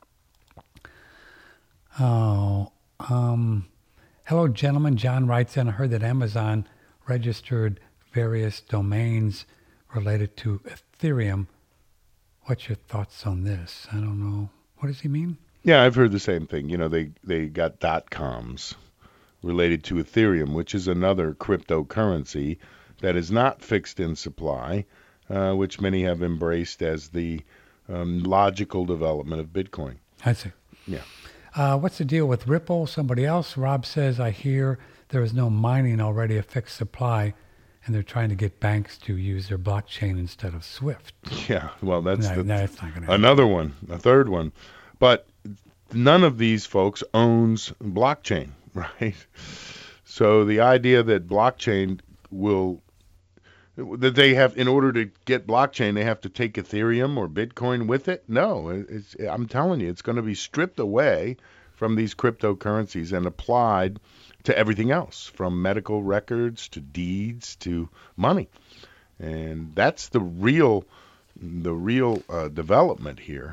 Oh, um, hello, gentlemen. John writes in, I heard that Amazon registered various domains related to Ethereum. What's your thoughts on this? I don't know. What does he mean? Yeah, I've heard the same thing. You know, they, they got dot coms related to Ethereum, which is another cryptocurrency that is not fixed in supply, uh, which many have embraced as the um, logical development of Bitcoin. I see. Yeah. Uh, what's the deal with Ripple? Somebody else. Rob says, I hear there is no mining already, a fixed supply, and they're trying to get banks to use their blockchain instead of SWIFT. Yeah, well, that's no, the, no, that's not gonna happen. Another one, a third one. But none of these folks owns blockchain, right? So the idea that blockchain will, that they have, in order to get blockchain, they have to take Ethereum or Bitcoin with it? No, it's, I'm telling you, it's going to be stripped away from these cryptocurrencies and applied to everything else, from medical records to deeds to money. And that's the real, the real uh, development here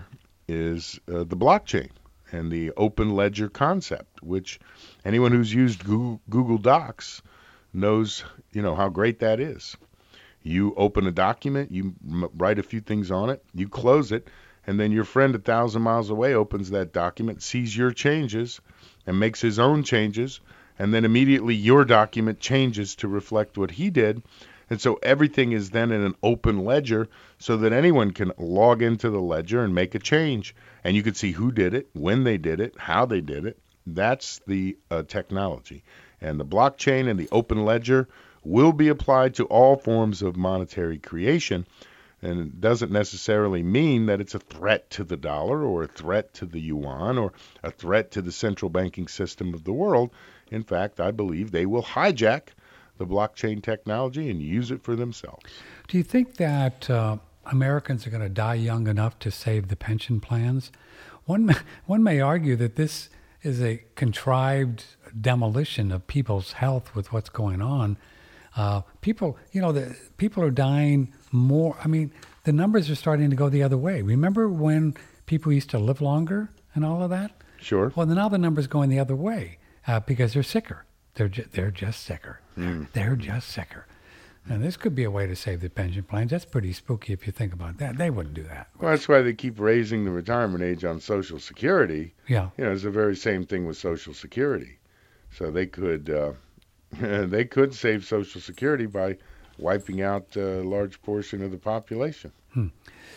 is uh, the blockchain and the open ledger concept, which anyone who's used Google, Google Docs knows, you know, how great that is. You open a document, you m- write a few things on it, you close it, and then your friend a thousand miles away opens that document, sees your changes, and makes his own changes, and then immediately your document changes to reflect what he did. And so everything is then in an open ledger so that anyone can log into the ledger and make a change. And you can see who did it, when they did it, how they did it. That's the uh, technology. And the blockchain and the open ledger will be applied to all forms of monetary creation. And it doesn't necessarily mean that it's a threat to the dollar or a threat to the yuan or a threat to the central banking system of the world. In fact, I believe they will hijack the blockchain technology and use it for themselves. Do you think that uh, Americans are going to die young enough to save the pension plans? One, one may argue that this is a contrived demolition of people's health with what's going on. Uh, people, you know, the people are dying more. I mean, the numbers are starting to go the other way. Remember when people used to live longer and all of that? Sure. Well, now the numbers going the other way uh, because they're sicker. They're ju- they're just sicker. Mm. They're just sicker. And this could be a way to save the pension plans. That's pretty spooky if you think about that. They wouldn't do that. Well, that's why they keep raising the retirement age on Social Security. Yeah. You know, it's the very same thing with Social Security. So they could uh, they could save Social Security by wiping out a large portion of the population. Hmm.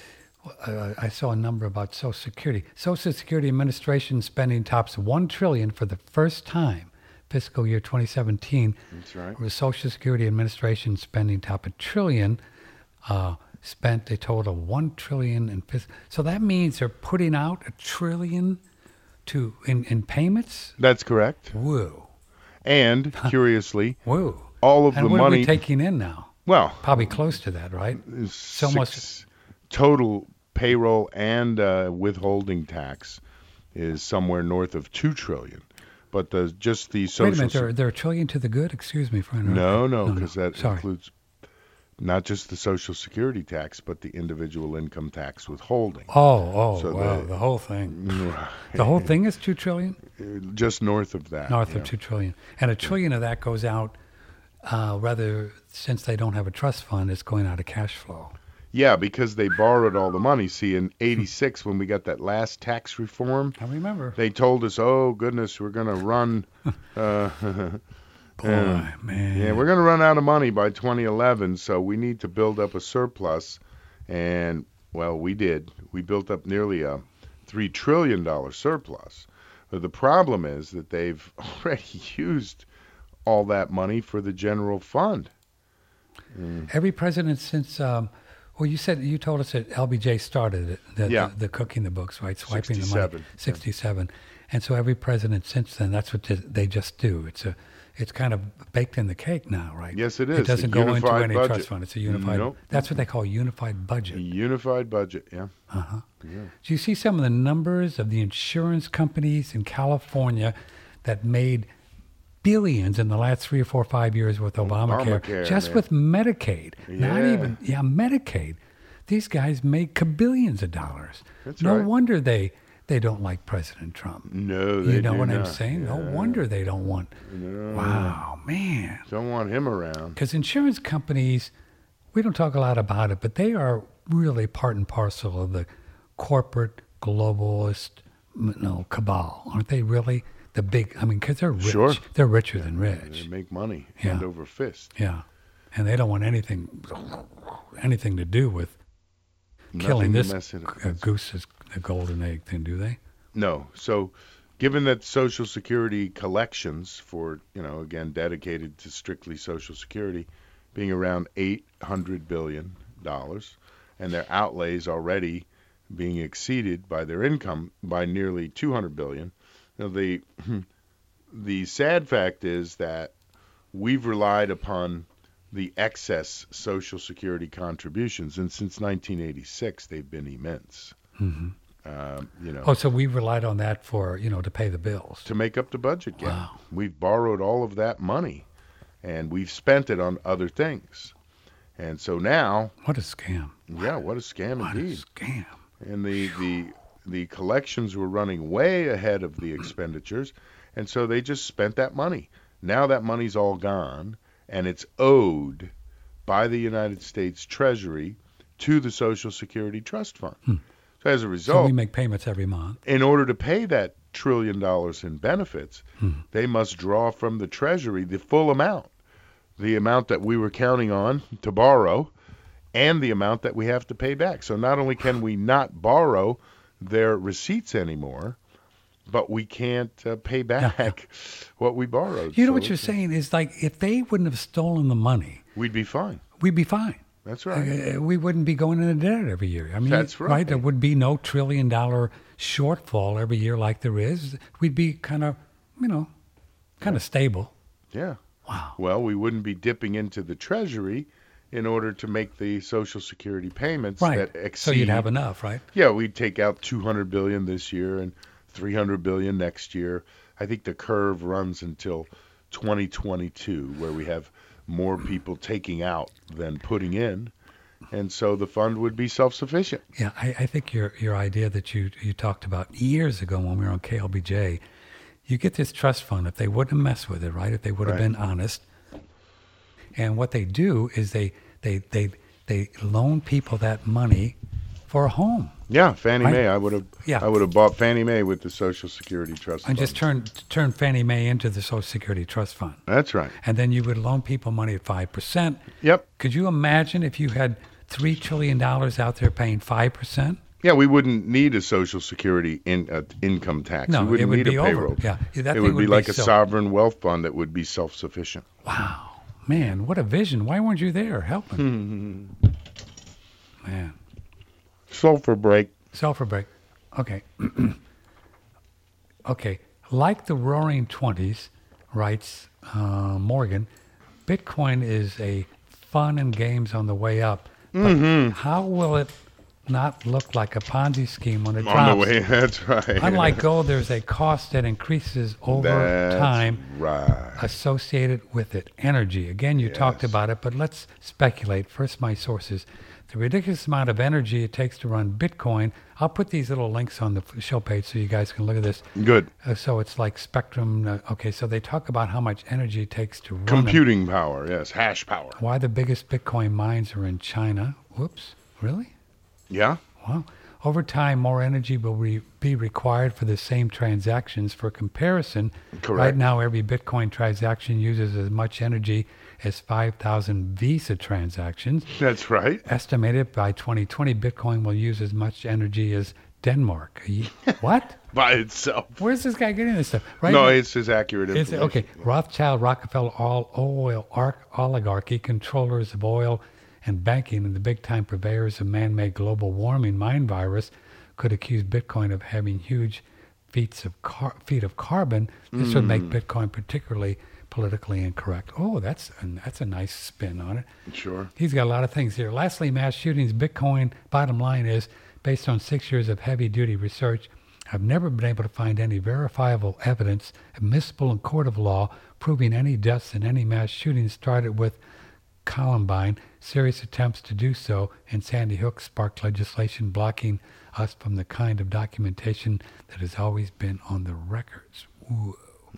Uh, I saw a number about Social Security. Social Security Administration spending tops one trillion dollars for the first time, fiscal year twenty seventeen. That's right. With Social Security Administration spending top a trillion, uh, spent a total of one trillion in fiscal. So that means they're putting out a trillion to in, in payments. That's correct. Whoa. And curiously, Whoa. all of and the what money are we taking in now? Well, Probably close to that, right? six almost- total payroll and uh, withholding tax is somewhere north of two trillion. But the just the social Wait a minute, they're, they're a trillion to the good? Excuse me for interrupting. no, no, because that Sorry. includes not just the Social Security tax, but the individual income tax withholding. Oh, oh, So wow, the- the, whole thing. The whole thing is two trillion? Just north of that. North yeah. of two trillion. And a trillion of that goes out, uh, rather, since they don't have a trust fund, it's going out of cash flow. Yeah, because they borrowed all the money. See, in eighty-six, when we got that last tax reform, I remember. they told us, oh, goodness, we're going to run. Uh, Boy, uh, man. yeah, we're going to run out of money by twenty eleven, so we need to build up a surplus. And, well, we did. We built up nearly a three trillion dollars surplus. But the problem is that they've already used all that money for the general fund. Mm. Every president since, um, well, you said, you told us that L B J started it, the, Yeah. the, the cooking the books, right? Swiping the sixty-seven. money. sixty-seven. And so every president since then, that's what they just do. It's a, it's kind of baked in the cake now, right? Yes, it is. It doesn't A go into unified any budget. trust fund. It's a unified, Nope. that's what they call unified A budget. unified budget, yeah. Uh-huh. Yeah. Do you see some of the numbers of the insurance companies in California that made billions in the last three or four or five years with Obamacare, Obamacare, just man. with Medicaid? Not Yeah. even, yeah, Medicaid. These guys make kabillions of dollars. That's no right. wonder they, they don't like President Trump. No, they You know do what I'm not. saying? No Yeah. wonder they don't want. No. Wow, man. Don't want him around. Because insurance companies, we don't talk a lot about it, but they are really part and parcel of the corporate globalist, you know, cabal, aren't they? Really, the big. I mean, because they're rich. Sure. They're richer than They rich. make money Yeah. hand over fist. Yeah, and they don't want anything, anything to do with Nothing killing to this mess it up. uh, goose's the golden egg thing, do they? No. So, given that Social Security collections for, you know, again, dedicated to strictly Social Security, being around eight hundred billion dollars, and their outlays already being exceeded by their income by nearly two hundred billion dollars. Now, the, the sad fact is that we've relied upon the excess Social Security contributions, and since nineteen eighty-six, they've been immense. Mm-hmm. Um, you know, Oh, so we relied on that for you know to pay the bills. to make up the budget gap. Wow. We've borrowed all of that money, and we've spent it on other things. And so now, What a scam! yeah, what a scam What indeed. a scam! And the, the the collections were running way ahead of the expenditures, and so they just spent that money. Now that money's all gone, and it's owed by the United States Treasury to the Social Security Trust Fund. Hmm. So as a So result, we make payments every month. in order to pay that trillion dollars in benefits, Hmm. they must draw from the Treasury the full amount, the amount that we were counting on to borrow, and the amount that we have to pay back. So not only can we not borrow their receipts anymore, but we can't uh, pay back what we borrowed. You know So what you're it's- saying is like if they wouldn't have stolen the money, We'd be fine. we'd be fine. That's right. Uh, we wouldn't be going into debt every year. I mean, That's right. There would be no trillion dollar shortfall every year like there is. We'd be kind of, you know, kind of stable. Yeah. Wow. Well, we wouldn't be dipping into the Treasury in order to make the Social Security payments Right. that exceed. So you'd have enough, right? Yeah, we'd take out two hundred billion dollars this year and three hundred billion dollars next year. I think the curve runs until twenty twenty-two, where we have more people taking out than putting in, and so the fund would be self-sufficient. Yeah, I, I think your your idea that you you talked about years ago when we were on K L B J, you get this trust fund. If they wouldn't have messed with it, right? If they would have Right. been honest, and what they do is they they they they loan people that money for a home. Yeah, Fannie Right. Mae. I would have. Yeah. I would have bought Fannie Mae with the Social Security Trust And Fund. just turn turn Fannie Mae into the Social Security Trust Fund, That's right. and then you would loan people money at five percent. Yep. Could you imagine if you had three trillion dollars out there paying five percent? Yeah, we wouldn't need a Social Security in, uh, income tax. No, we wouldn't it would need be a over. payroll. Yeah, yeah, that it thing would would be be like a so- sovereign wealth fund that would be self-sufficient. Wow, man, what a vision! Why weren't you there helping? Man, Sulfur break. sulfur break. Okay, okay. Like the Roaring Twenties, writes uh, Morgan, Bitcoin is a fun and games on the way up. But Mm-hmm. how will it not look like a Ponzi scheme when it On drops? the way. That's right. Unlike gold, there's a cost that increases over That's time right. associated with it. Energy. Again, you talked Yes. about it, but let's speculate. First, my sources. The ridiculous amount of energy it takes to run Bitcoin. I'll put these little links on the f- show page so you guys can look at this. Good. Uh, so it's like spectrum. Uh, okay, so they talk about how much energy it takes to run them. Computing power. Yes. Hash power. Why the biggest Bitcoin mines are in China. Whoops. Really? Yeah. Wow. Over time, more energy will re- be required for the same transactions. For comparison, Correct. right now every Bitcoin transaction uses as much energy as five thousand Visa transactions. That's right. Estimated by twenty twenty, Bitcoin will use as much energy as Denmark. A ye- What? By itself. Where's this guy getting this stuff? Right No, now- it's just accurate Is information. it, okay, Rothschild, Rockefeller, all oil arc, oligarchy, controllers of oil and banking, and the big-time purveyors of man-made global warming mind virus could accuse Bitcoin of having huge feet of car- feet of carbon. This would make Bitcoin particularly politically incorrect. Oh, that's a, that's a nice spin on it. Sure. He's got a lot of things here. Lastly, mass shootings. Bitcoin, bottom line is, based on six years of heavy-duty research, I've never been able to find any verifiable evidence admissible in court of law proving any deaths in any mass shootings started with Columbine. Serious attempts to do so in Sandy Hook sparked legislation blocking us from the kind of documentation that has always been on the records. Ooh.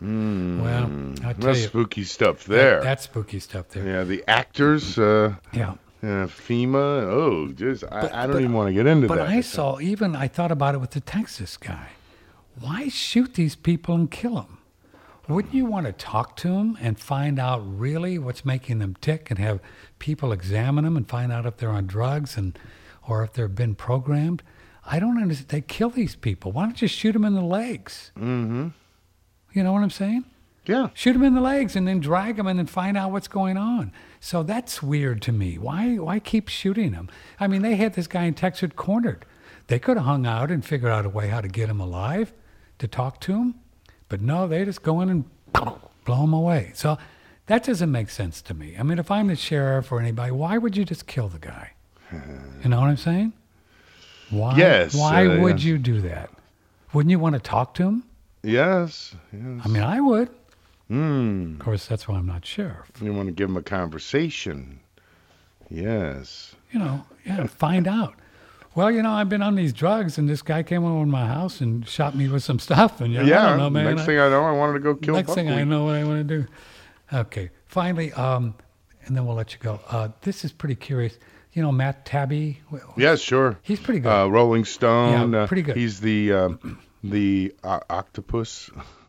Well, I'll tell That's you, spooky stuff there. that- that's spooky stuff there. yeah, the actors, uh, Yeah. uh, FEMA. Oh, just I, But- I don't but- even want to get into But that. I saw, even I thought about it with the Texas guy. Why shoot these people and kill them? Wouldn't you want to talk to them and find out really what's making them tick and have people examine them and find out if they're on drugs and or if they've been programmed? I don't understand. They kill these people. Why don't you shoot them in the legs? Mm-hmm. You know what I'm saying? Yeah. Shoot them in the legs and then drag them and then find out what's going on. So that's weird to me. Why why keep shooting them? I mean, they had this guy in Texas cornered. They could have hung out and figured out a way how to get him alive to talk to him. But no, they just go in and blow him away. So that doesn't make sense to me. I mean, if I'm the sheriff or anybody, why would you just kill the guy? You know what I'm saying? Why, Yes, Why uh, would yeah. you do that? Wouldn't you want to talk to him? Yes. Yes. I mean, I would. Hmm. Of course, that's why I'm not sheriff. You want to give them a conversation. Yes. You know, yeah, find out. Well, you know, I've been on these drugs, and this guy came over to my house and shot me with some stuff. And you know, yeah. I don't know, man. Next I- thing I know, I wanted to go kill Next thing I buckwheat. know what I want to do. Okay. Finally, um, and then we'll let you go. Uh, this is pretty curious. You know, Matt Taibbi? Wh- Yes, sure. He's pretty good. Uh, Rolling Stone. Yeah, uh, pretty good. He's the um, the uh, octopus,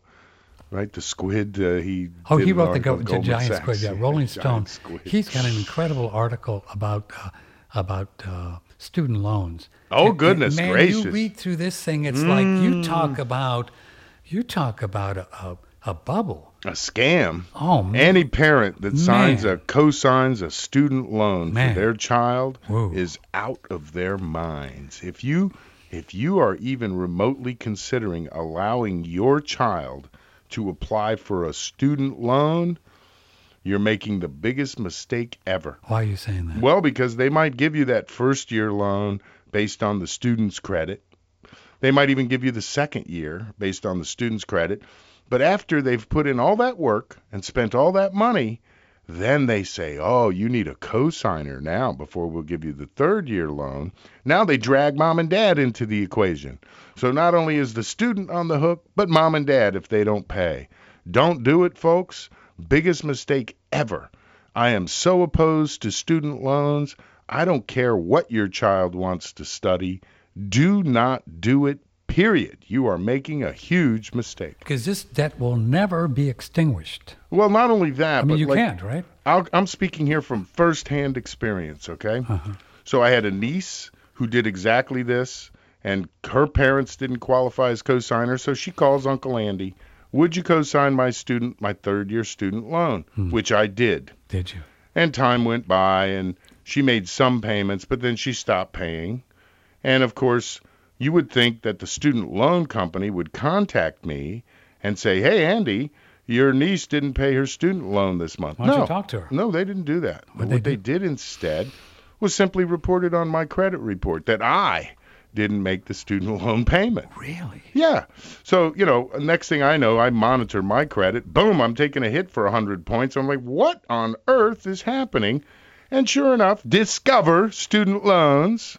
right? The squid. Uh, he. oh, did he an wrote the, article Go- on the Goldman Giant Sachs. Squid. Yeah, Yeah, Rolling Giant Stone. Squid. He's got an incredible article about uh, about uh, student loans. Oh, And- goodness man, gracious. you read through this thing, it's like you talk about you talk about a, a, a bubble. A scam. Oh man. Any parent that signs Man. a co-signs a student loan Man. for their child Whoa. is out of their minds. If you if you are even remotely considering allowing your child to apply for a student loan, you're making the biggest mistake ever. Why are you saying that? Well, because they might give you that first year loan based on the student's credit. They might even give you the second year based on the student's credit. But after they've put in all that work and spent all that money, then they say, oh, you need a co-signer now before we'll give you the third year loan. Now they drag mom and dad into the equation. So not only is the student on the hook, but mom and dad if they don't pay. Don't do it, folks. Biggest mistake ever. I am so opposed to student loans. I don't care what your child wants to study. Do not do it, period. You are making a huge mistake. Because this debt will never be extinguished. Well, not only that, I mean, but you like, can't, right? I'll, I'm speaking here from firsthand experience, okay? Uh-huh. So I had a niece who did exactly this, and her parents didn't qualify as co-signer, so she calls Uncle Andy, would you co-sign my student, my third-year student loan, Hmm. which I did. Did you? And time went by, and she made some payments, but then she stopped paying. And, of course, you would think that the student loan company would contact me and say, hey, Andy, your niece didn't pay her student loan this month. Why don't no, you talk to her? No, they didn't do that. What'd what they they did instead was simply report it on my credit report that I didn't make the student loan payment. Really? Yeah. So, you know, next thing I know, I monitor my credit. Boom, I'm taking a hit for one hundred points. I'm like, what on earth is happening? And sure enough, Discover Student Loans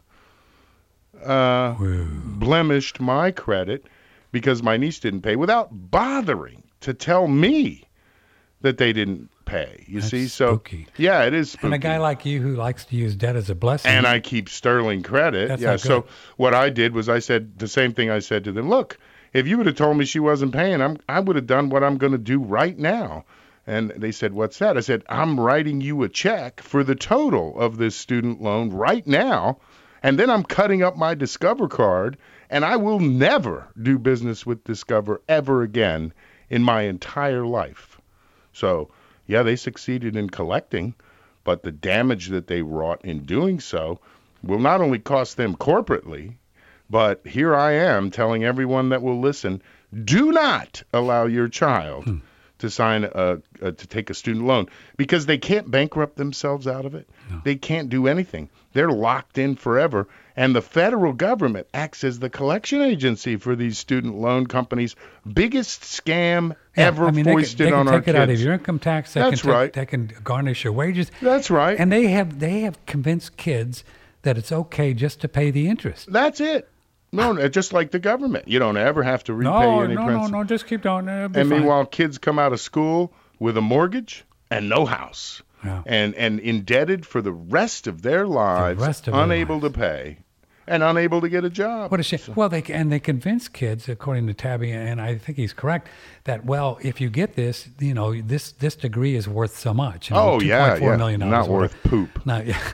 uh, Whoa. blemished my credit because my niece didn't pay without bothering to tell me that they didn't pay. You That's see, so spooky. yeah, it is spooky. And a guy like you who likes to use debt as a blessing. And I keep sterling credit. That's yeah. not So good. what I did was I said the same thing I said to them. Look, if you would have told me she wasn't paying, I'm I would have done what I'm going to do right now. And they said, what's that? I said, I'm writing you a check for the total of this student loan right now. And then I'm cutting up my Discover card, and I will never do business with Discover ever again in my entire life. So, yeah, they succeeded in collecting, but the damage that they wrought in doing so will not only cost them corporately, but here I am telling everyone that will listen, do not allow your child Hmm. to sign a, a to take a student loan, because they can't bankrupt themselves out of it. No. They can't do anything. They're locked in forever. And the federal government acts as the collection agency for these student loan companies. Biggest scam Yeah, ever I mean, they can- foisted they can on our take it out of kids. your income tax. They That's can take, right. They can garnish your wages. That's right. And they have they have convinced kids that it's okay just to pay the interest. That's it. No, no, just like the government. You don't ever have to repay No, any no, no, principal. no. Just keep doing it. It'll be And fine. meanwhile, kids come out of school with a mortgage and no house, Yeah. and and indebted for the rest of their lives, rest of their unable lives. to pay, and unable to get a job. What a shame. Well, they and they convince kids, according to Tabby, and I think he's correct, that well, if you get this, you know, this this degree is worth so much. You know, Oh, yeah, two point four yeah. million dollars Not worth poop. Not, yeah.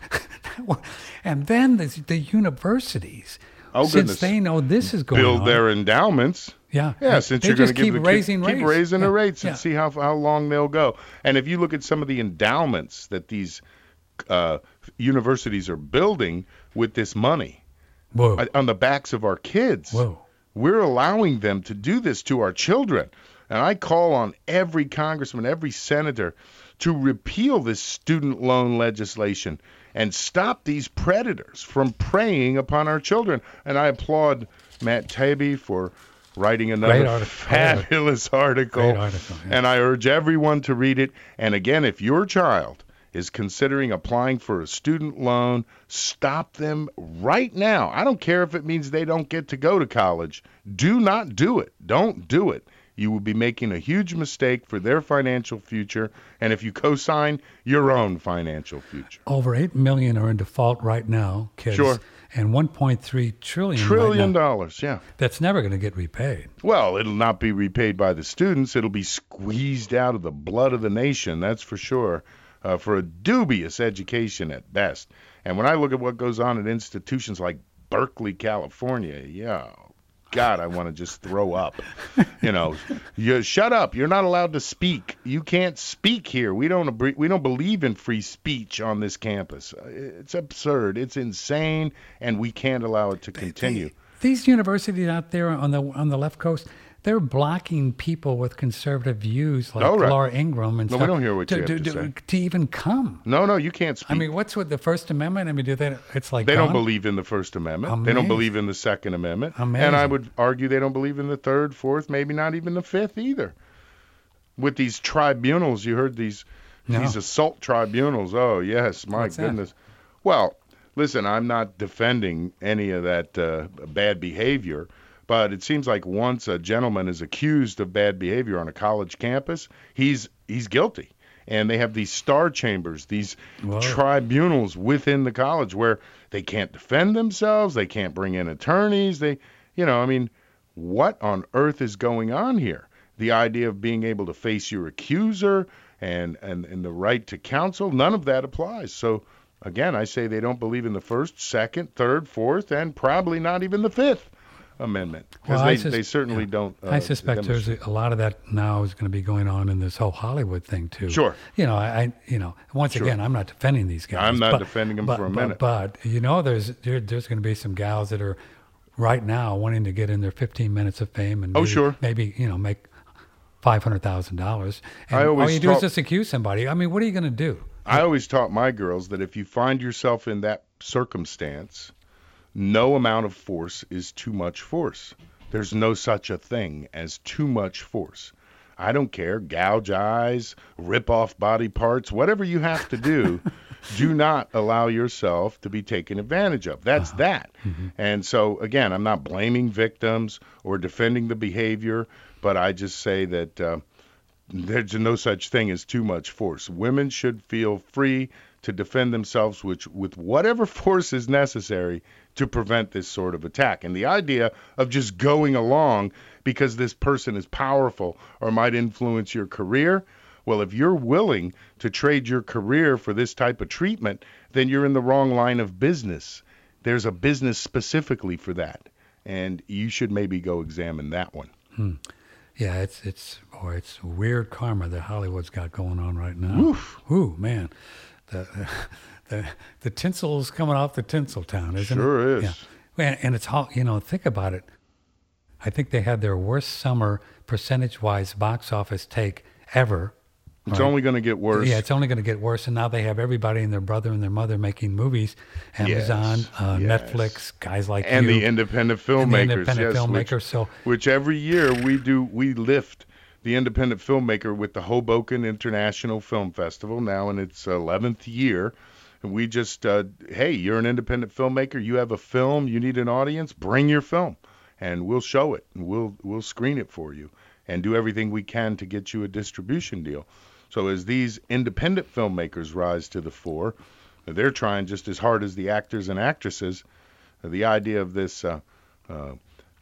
And then the, the universities, Oh, since goodness. they know this is going Build on, their endowments. yeah, Yeah, since they you're going to just give keep the raising keep, rates. keep raising the Yeah, rates yeah. and see how how long they'll go. And if you look at some of the endowments that these uh, universities are building with this money Whoa, uh, on the backs of our kids, whoa. we're allowing them to do this to our children. And I call on every congressman, every senator to repeal this student loan legislation and stop these predators from preying upon our children. And I applaud Matt Taibbi for writing another Great article. fabulous article. Great article, yeah. And I urge everyone to read it. And again, if your child is considering applying for a student loan, stop them right now. I don't care if it means they don't get to go to college. Do not do it. Don't do it. You will be making a huge mistake for their financial future, and if you co-sign, your own financial future. Over eight million are in default right now, kids. Sure. And one point three trillion. Trillion right now. dollars, yeah. That's never going to get repaid. Well, it'll not be repaid by the students. It'll be squeezed out of the blood of the nation, that's for sure, uh, for a dubious education at best. And when I look at what goes on at institutions like Berkeley, California, yeah, God, I want to just throw up. You know, you shut up. You're not allowed to speak. You can't speak here. We don't abri- we don't believe in free speech on this campus. Uh, It's absurd. It's insane, and we can't allow it to continue. These universities out there on the on the left coast, they're blocking people with conservative views like Oh, right. Laura Ingraham and No, we stuff. don't hear what to, you have to, to to, say. to even come. No, no, you can't speak. I mean, what's with the First Amendment? I mean, do they? It's like They don't gone? believe in the First Amendment. They don't Amazing. believe in the Second Amendment. Amazing. And I would argue they don't believe in the Third, Fourth, maybe not even the Fifth either. With these tribunals, you heard these No. these assault tribunals. Oh, yes, my What's that? goodness. Well, listen, I'm not defending any of that uh, bad behavior, but it seems like once a gentleman is accused of bad behavior on a college campus, he's he's guilty. And they have these star chambers, these Whoa. tribunals within the college where they can't defend themselves, they can't bring in attorneys, they, you know, I mean, what on earth is going on here? The idea of being able to face your accuser and, and, and the right to counsel, none of that applies. So, again, I say they don't believe in the First, Second, Third, Fourth, and probably not even the Fifth Amendment. Because Well, I they, sus- they certainly yeah. don't. Uh, I suspect there's demonstrate. a, a lot of that now is going to be going on in this whole Hollywood thing too. Sure. You know, I, I you know, once Sure. again, I'm not defending these guys. I'm not but- defending 'em but- for a but- minute. But, you know, there's there, there's going to be some gals that are right now wanting to get in their fifteen minutes of fame and Oh, maybe, sure. maybe you know make five hundred thousand dollars. I all always you do is talk- just accuse somebody. I mean, what are you going to do? I always taught my girls that if you find yourself in that circumstance, no amount of force is too much force. There's no such a thing as too much force. I don't care, gouge eyes, rip off body parts, whatever you have to do, do not allow yourself to be taken advantage of. That's that. And so, again, I'm not blaming victims or defending the behavior, but I just say that uh, there's no such thing as too much force. Women should feel free to defend themselves which, with whatever force is necessary to prevent this sort of attack. And the idea of just going along because this person is powerful or might influence your career, well, if you're willing to trade your career for this type of treatment, then you're in the wrong line of business. There's a business specifically for that, and you should maybe go examine that one. Hmm. Yeah, it's it's boy, it's weird karma that Hollywood's got going on right now. Oof. Ooh, man, the the the tinsel's coming off the tinsel town, isn't it? Sure is. Yeah, and, and it's all, you know. Think about it. I think they had their worst summer percentage-wise box office take ever. It's right? only going to get worse. Yeah, it's only going to get worse. And now they have everybody and their brother and their mother making movies. Amazon, Yes, uh, yes. Netflix, guys like and you. the independent filmmakers, and the independent yes, filmmakers. which, So which every year we do, we lift the independent filmmaker with the Hoboken International Film Festival, now in its eleventh year. And we just, uh, hey, you're an independent filmmaker, you have a film, you need an audience, bring your film, and we'll show it, and we'll we'll screen it for you, and do everything we can to get you a distribution deal. So as these independent filmmakers rise to the fore, they're trying just as hard as the actors and actresses. The idea of this uh, uh,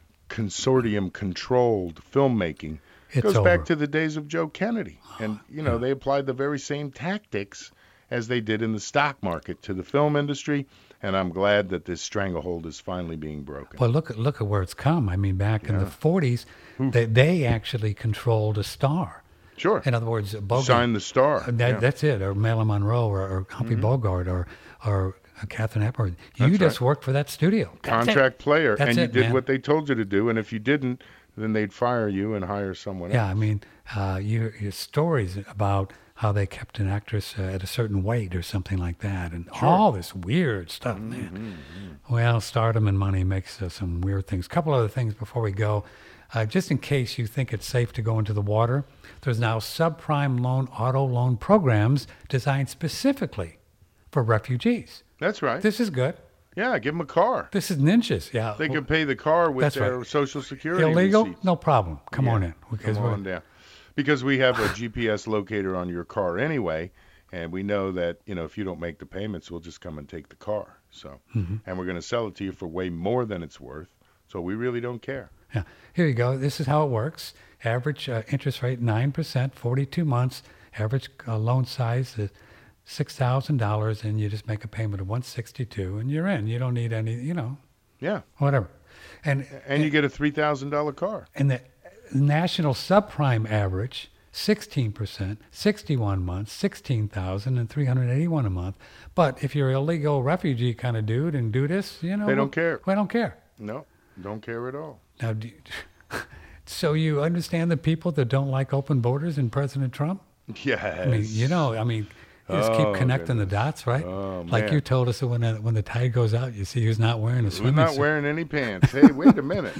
consortium-controlled filmmaking It's goes over. back to the days of Joe Kennedy. And, you know, they applied the very same tactics as they did in the stock market to the film industry. And I'm glad that this stranglehold is finally being broken. well, look at look at where it's come. I mean, back in Yeah. the forties, they they actually controlled a star. Sure. In other words, Bogart. Sign the star. Uh, That, Yeah. That's it, or Marilyn Monroe, or, or Humphrey Bogart, or or uh, Catherine Hepburn. You That's just worked for that studio. That's it. Contract player. That's and you it, did man. what they told you to do. And if you didn't, then they'd fire you and hire someone Yeah, else. I mean, uh, you your stories about how they kept an actress uh, at a certain weight or something like that, and all this weird stuff, man. Well, stardom and money makes uh, some weird things. Couple other things before we go. Uh, just in case you think it's safe to go into the water, there's now subprime loan auto loan programs designed specifically for refugees. That's right. This is good. Yeah, give them a car. This is ninjas. Yeah. They can pay the car with That's their right. Social Security Illegal? receipts. No problem. Come Yeah, on in. Because Come we're- on down. Because we have a G P S locator on your car anyway, and we know that, you know, if you don't make the payments, we'll just come and take the car. So, Mm-hmm. and we're going to sell it to you for way more than it's worth. So we really don't care. Yeah. Here you go. This is how it works. Average uh, interest rate nine percent, forty-two months. Average uh, loan size is six thousand dollars, and you just make a payment of one sixty-two, and you're in. You don't need any, you know, Yeah. whatever. And And you get a three thousand dollars car. and the national subprime average sixteen percent, sixty-one months, sixteen thousand and three hundred eighty-one a month. But if you're an illegal refugee kind of dude and do this, you know, They don't care. We don't care. No, don't care at all. Now, do you, so you understand the people that don't like open borders and President Trump? Yes. I mean, you know, I mean, you just Oh, keep connecting the dots, right? Oh, like man. you told us that when the, when the tide goes out, you see who's not wearing a We're swimming not suit. wearing any pants. Hey, wait a minute.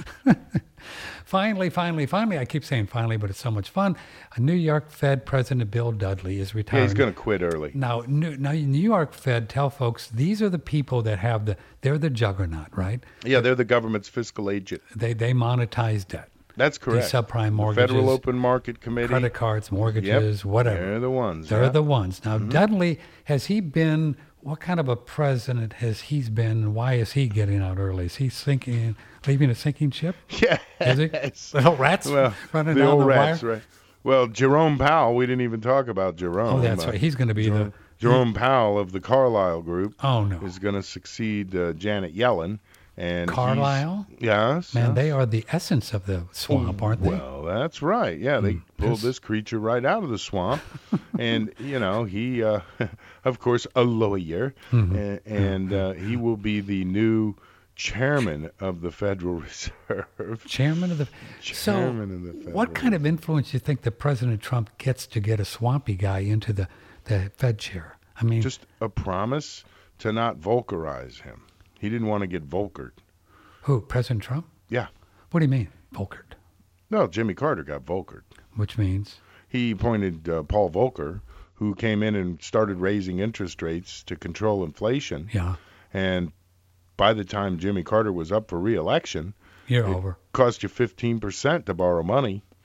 Finally, finally, finally, I keep saying finally, but it's so much fun. A New York Fed President Bill Dudley is Yeah, retiring. he's going to quit early. Now, New, now, New York Fed, tell folks, these are the people that have the, they're the juggernaut, right? Yeah, they're the government's fiscal agent. They they monetize debt. That's correct. subprime The mortgages, Federal Open Market Committee. Credit cards, mortgages, whatever. They're the ones. They're yeah. the ones. Now, Mm-hmm. Dudley, has he been, what kind of a president has he been, and why is he getting out early? Is he sinking, leaving a sinking ship? Yes. Is he? Little rats Well, running the down old the rats, wire? right. Well, Jerome Powell, we didn't even talk about Jerome. Oh, that's Uh, right. He's going to be Jerome, the, Jerome Powell of the Carlyle Group oh, no. is going to succeed uh, Janet Yellen. And he's- Carlyle? Yes. Man, yes. they are the essence of the swamp, aren't they? Well, that's right. Yeah, they Mm, pulled piss. this creature right out of the swamp. And, you know, he, uh, of course, a lawyer. Mhm. And, and uh, he will be the new chairman of the Federal Reserve. Chairman of the. Chairman so, of the Federal what kind of influence do you think that President Trump gets to get a swampy guy into the, the Fed chair? I mean, Just a promise to not vulgarize him. He didn't want to get vulgared. who? President Trump? Yeah. What do you mean, Volkert? No, Jimmy Carter got vulgared. Which means? He appointed uh, Paul Volcker, who came in and started raising interest rates to control inflation. Yeah, And by the time Jimmy Carter was up for re-election, you're it over. cost you fifteen percent to borrow money.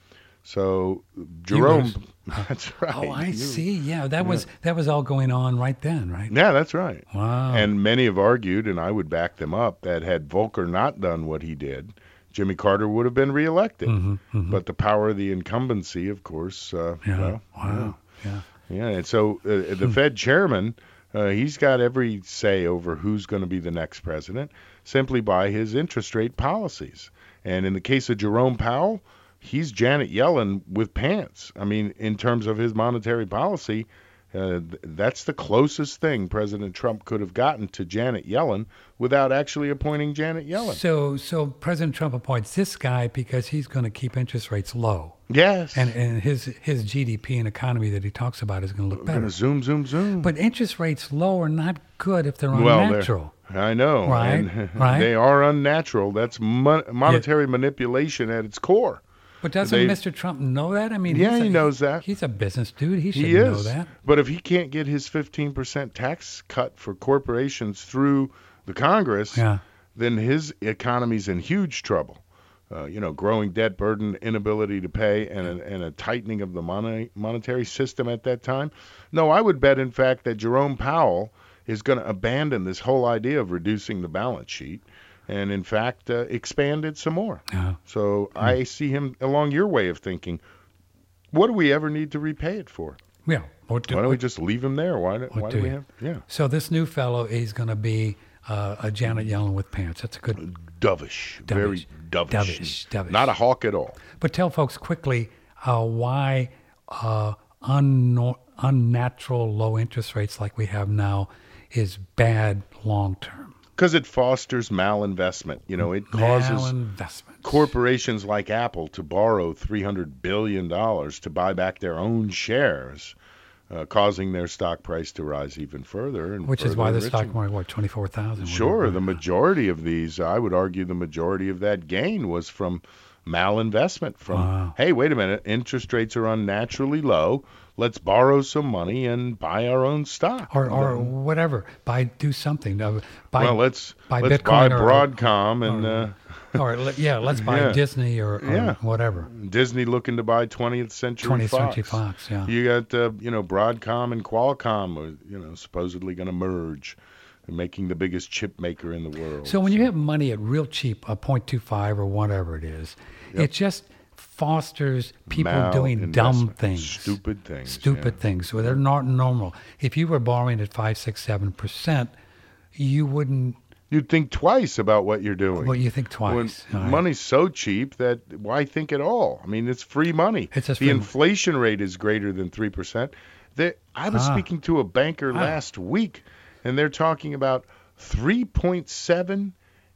So Jerome, lose. that's right. Oh, I You- see. Yeah, that was that was all going on right then, right? Yeah, that's right. Wow. And many have argued, and I would back them up, that had Volcker not done what he did, Jimmy Carter would have been reelected. Mhm, mhm. But the power of the incumbency, of course, uh, Yeah. well, Wow. Yeah. yeah. And so uh, the Fed chairman, uh, he's got every say over who's going to be the next president simply by his interest rate policies. And in the case of Jerome Powell, he's Janet Yellen with pants. I mean, in terms of his monetary policy, uh, th- that's the closest thing President Trump could have gotten to Janet Yellen without actually appointing Janet Yellen. So so President Trump appoints this guy because he's going to keep interest rates low. Yes. And and his his G D P and economy that he talks about is going to look Gonna better. zoom, zoom, zoom. But interest rates low are not good if they're Well, they're- unnatural. I know. Right, and right. They are unnatural. That's mon- monetary manipulation at its core. But doesn't they- Mister Trump know that? I mean, Yeah, he's a- he knows that. He's a business dude. He should He know is. that. But if he can't get his fifteen percent tax cut for corporations through the Congress, Yeah. then his economy's in huge trouble. Uh, you know, growing debt burden, inability to pay, and a, and a tightening of the money, monetary system at that time. No, I would bet, in fact, that Jerome Powell is going to abandon this whole idea of reducing the balance sheet and, in fact, uh, expand it some more. Yeah. So I see him along your way of thinking. What do we ever need to repay it for? Yeah. What do- Why don't we what- just leave him there? Why, do- what why do do we you- have? Yeah. So this new fellow is going to be uh, a Janet Yellen with pants. That's a good. Dovish. Very dovish. Dovish, dovish. Not a hawk at all. But tell folks quickly uh, why uh, unno- unnatural low interest rates like we have now is bad long term. Because it fosters malinvestment. You know, it causes Malinvestment. corporations like Apple to borrow three hundred billion dollars to buy back their own shares, uh, causing their stock price to rise even further. And Which is further why the enriching. stock market, what, twenty-four thousand? Sure, the majority of these, I would argue the majority of that gain was from malinvestment. From, Wow. hey, wait a minute, interest rates are unnaturally low. Let's borrow some money and buy our own stock. Or, or whatever. Buy, do something. Uh, buy, well, let's buy let's buy Bitcoin or- Broadcom and or- uh, or le- yeah, let's buy Yeah. Disney or, or Yeah. whatever. Disney looking to buy twentieth Century twentieth Fox. Century Fox, yeah. You got uh, you know Broadcom and Qualcomm, are, you know, supposedly going to merge, and making the biggest chip maker in the world. So when you have money at real cheap, a point two five or whatever it is, it just fosters people doing dumb Malinvestment. things. Stupid things, Stupid yeah. things. So they're not normal. If you were borrowing at five, six, seven percent, you wouldn't. You'd think twice about what you're doing. Well, you think twice. When all right? money's so cheap that why think at all? I mean, it's free money. It's just the free- inflation rate is greater than three percent. That I was Ah. speaking to a banker Ah. last week, and they're talking about three point seven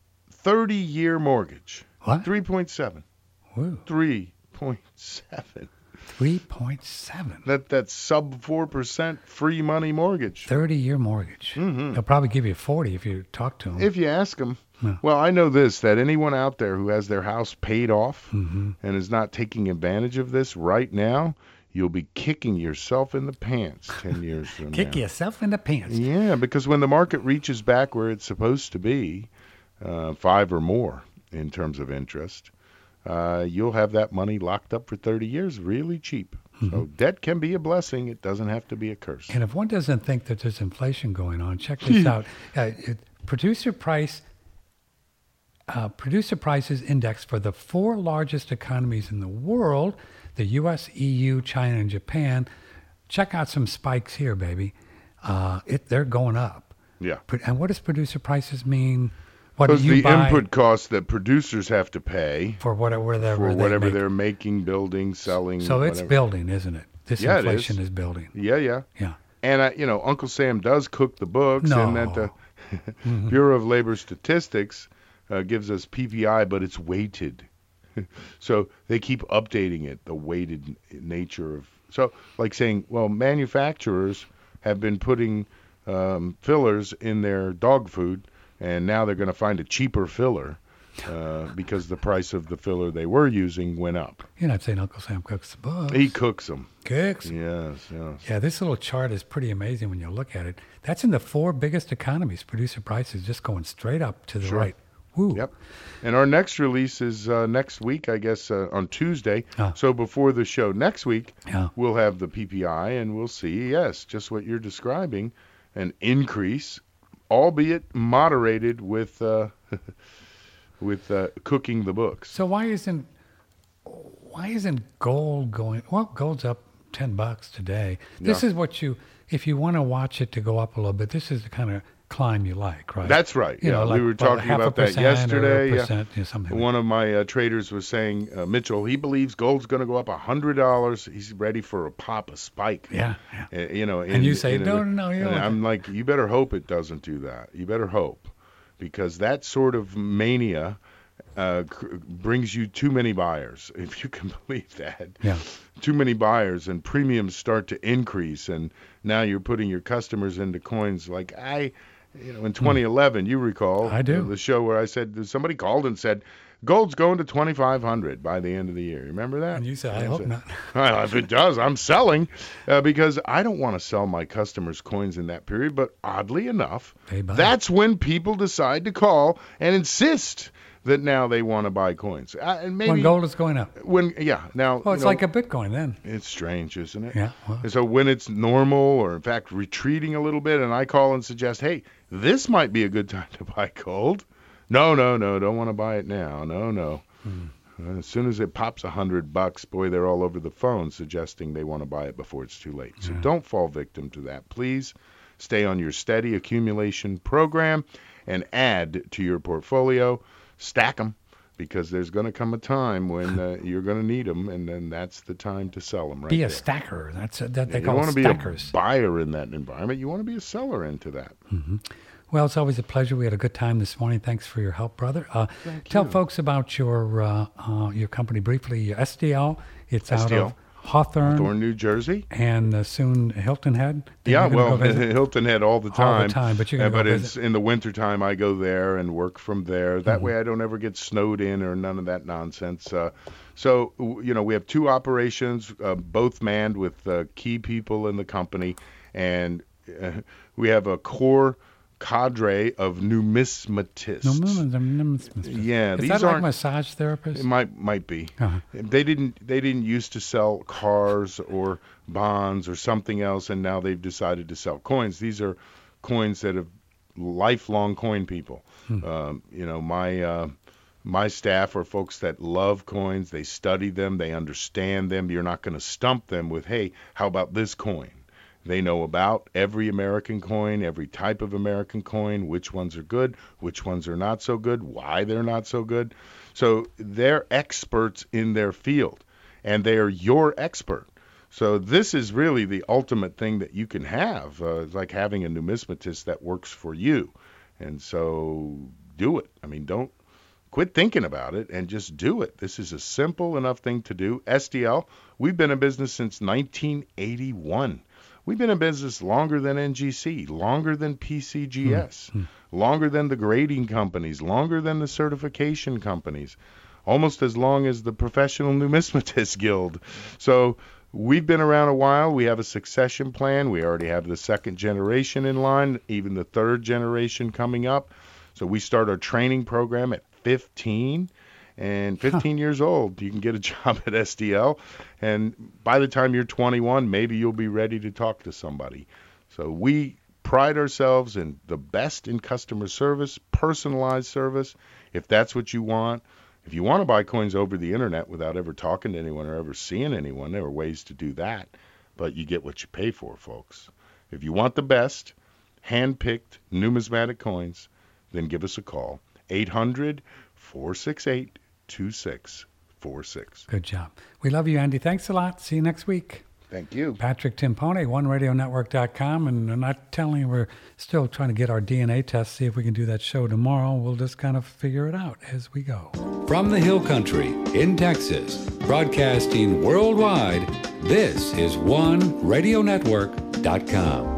thirty-year mortgage. What? three point seven. Woo. three point seven. three point seven. That that's sub four percent free money mortgage. thirty-year mortgage. Mhm. They'll probably give you forty if you talk to them. If you ask them. Yeah. Well, I know this, that anyone out there who has their house paid off Mhm. and is not taking advantage of this right now, you'll be kicking yourself in the pants ten years from Kick now. yourself in the pants. Yeah, because when the market reaches back where it's supposed to be, uh, five or more in terms of interest, uh, you'll have that money locked up for thirty years really cheap. So debt can be a blessing. It doesn't have to be a curse. And if one doesn't think that there's inflation going on, check this out. Uh, it, producer price, uh, producer prices index for the four largest economies in the world, the U S, E U, China, and Japan. Check out some spikes here, baby. Uh, it, they're going up. Yeah. Pro- And what does producer prices mean? What Because do you the buy input costs that producers have to pay for whatever, whatever for they whatever make? they're making, building, selling. So it's whatever. building, isn't it? This Yeah, it inflation is. is building. Yeah, yeah. Yeah. And, uh, you know, Uncle Sam does cook the books, No. and that the Bureau of Labor Statistics uh, gives us P P I, but it's weighted. So they keep updating it, the weighted n- nature of. So, like saying, well, manufacturers have been putting um, fillers in their dog food, and now they're going to find a cheaper filler uh, because the price of the filler they were using went up. You're not saying Uncle Sam cooks the books. He cooks them. Cooks. Yes, yes. Yeah, this little chart is pretty amazing when you look at it. That's in the four biggest economies. Producer prices just going straight up to the Sure. right. Woo. Yep. And our next release is uh, next week, I guess, uh, on Tuesday. Ah. So before the show next week, Yeah. we'll have the P P I, and we'll see, yes, just what you're describing, an increase, albeit moderated with uh, with uh, cooking the books. So why isn't why isn't gold going? Well, gold's up ten bucks today. This Yeah. is what you, if you want to watch it to go up a little bit, this is the kind of climb you like, right? That's right. You yeah, know, like we were what, talking half a about that percent or a yesterday. Yeah. percent, you know, something like One of my uh, traders was saying, uh, Mitchell, he believes gold's going to go up one hundred dollars. He's ready for a pop, a spike. Yeah, yeah. Uh, you know, And you say, no, no, no, you and don't. I'm like, you better hope it doesn't do that. You better hope, because that sort of mania uh, cr- brings you too many buyers, if you can believe that. Yeah. Too many buyers, and premiums start to increase, and now you're putting your customers into coins like I. You know, in twenty eleven, you recall I do. the show where I said somebody called and said gold's going to twenty-five hundred by the end of the year. Remember that? And you said, I And hope said, not. Well, if it does, I'm selling uh, because I don't want to sell my customers coins in that period. But oddly enough, They buy. that's when people decide to call and insist that now they want to buy coins. Uh, and maybe When gold is going up. when yeah now Well, it's you know, like a Bitcoin then. it's strange, isn't it? Yeah. Well, And so when it's normal or in fact retreating a little bit and I call and suggest, hey, this might be a good time to buy gold. No, no, no, don't want to buy it now. No, no. Hmm. As soon as it pops a hundred bucks, boy, they're all over the phone suggesting they want to buy it before it's too late. So Yeah. don't fall victim to that. Please stay on your steady accumulation program and add to your portfolio. Stack them, because there's going to come a time when uh, you're going to need them, and then that's the time to sell them right be a there. stacker. That's a, that they You don't call want it to be stackers. a buyer in that environment. You want to be a seller into that. Well, it's always a pleasure. We had a good time this morning. Thanks for your help, brother. Uh, tell you. folks about your uh, uh, your company briefly. S D L. It's S D L. out of Hawthorne, Thorn, New Jersey. and uh, soon Hilton Head. Then Yeah, you're gonna well, go visit? Hilton Head all the time. All the time, but you're Uh, gonna but go it's visit. in the wintertime I go there and work from there. That Mm-hmm. way I don't ever get snowed in or none of that nonsense. Uh, so, w- you know, we have two operations, uh, both manned with uh, key people in the company, and uh, we have a core cadre of numismatists. No, no, no, no, no, no. Yeah, Is these that like aren't- massage therapists? It might might be. Uh-huh. They didn't they didn't used to sell cars or bonds or something else, and now they've decided to sell coins. These are coins that have lifelong coin people. Um, you know, my uh, my staff are folks that love coins. They study them. They understand them. You're not going to stump them with, hey, how about this coin? They know about every American coin, every type of American coin, which ones are good, which ones are not so good, why they're not so good. So they're experts in their field, and they are your expert. So this is really the ultimate thing that you can have. Uh, it's like having a numismatist that works for you. And so do it. I mean, don't quit thinking about it and just do it. This is a simple enough thing to do. S D L, we've been in business since nineteen eighty-one. We've been in business longer than N G C, longer than P C G S, longer than the grading companies, longer than the certification companies, almost as long as the Professional Numismatist Guild. So we've been around a while. We have a succession plan. We already have the second generation in line, even the third generation coming up. So we start our training program at fifteen. And fifteen years old, you can get a job at S D L. And by the time you're twenty-one, maybe you'll be ready to talk to somebody. So we pride ourselves in the best in customer service, personalized service, if that's what you want. If you want to buy coins over the internet without ever talking to anyone or ever seeing anyone, there are ways to do that. But you get what you pay for, folks. If you want the best, hand-picked numismatic coins, then give us a call. eight hundred, four six eight, two six four six. Good job. We love you, Andy. Thanks a lot. See you next week. Thank you. Patrick Timpone, one radio network dot com. And I'm not telling you, we're still trying to get our D N A test, see if we can do that show tomorrow. We'll just kind of figure it out as we go. From the Hill Country in Texas, broadcasting worldwide, this is one radio network dot com.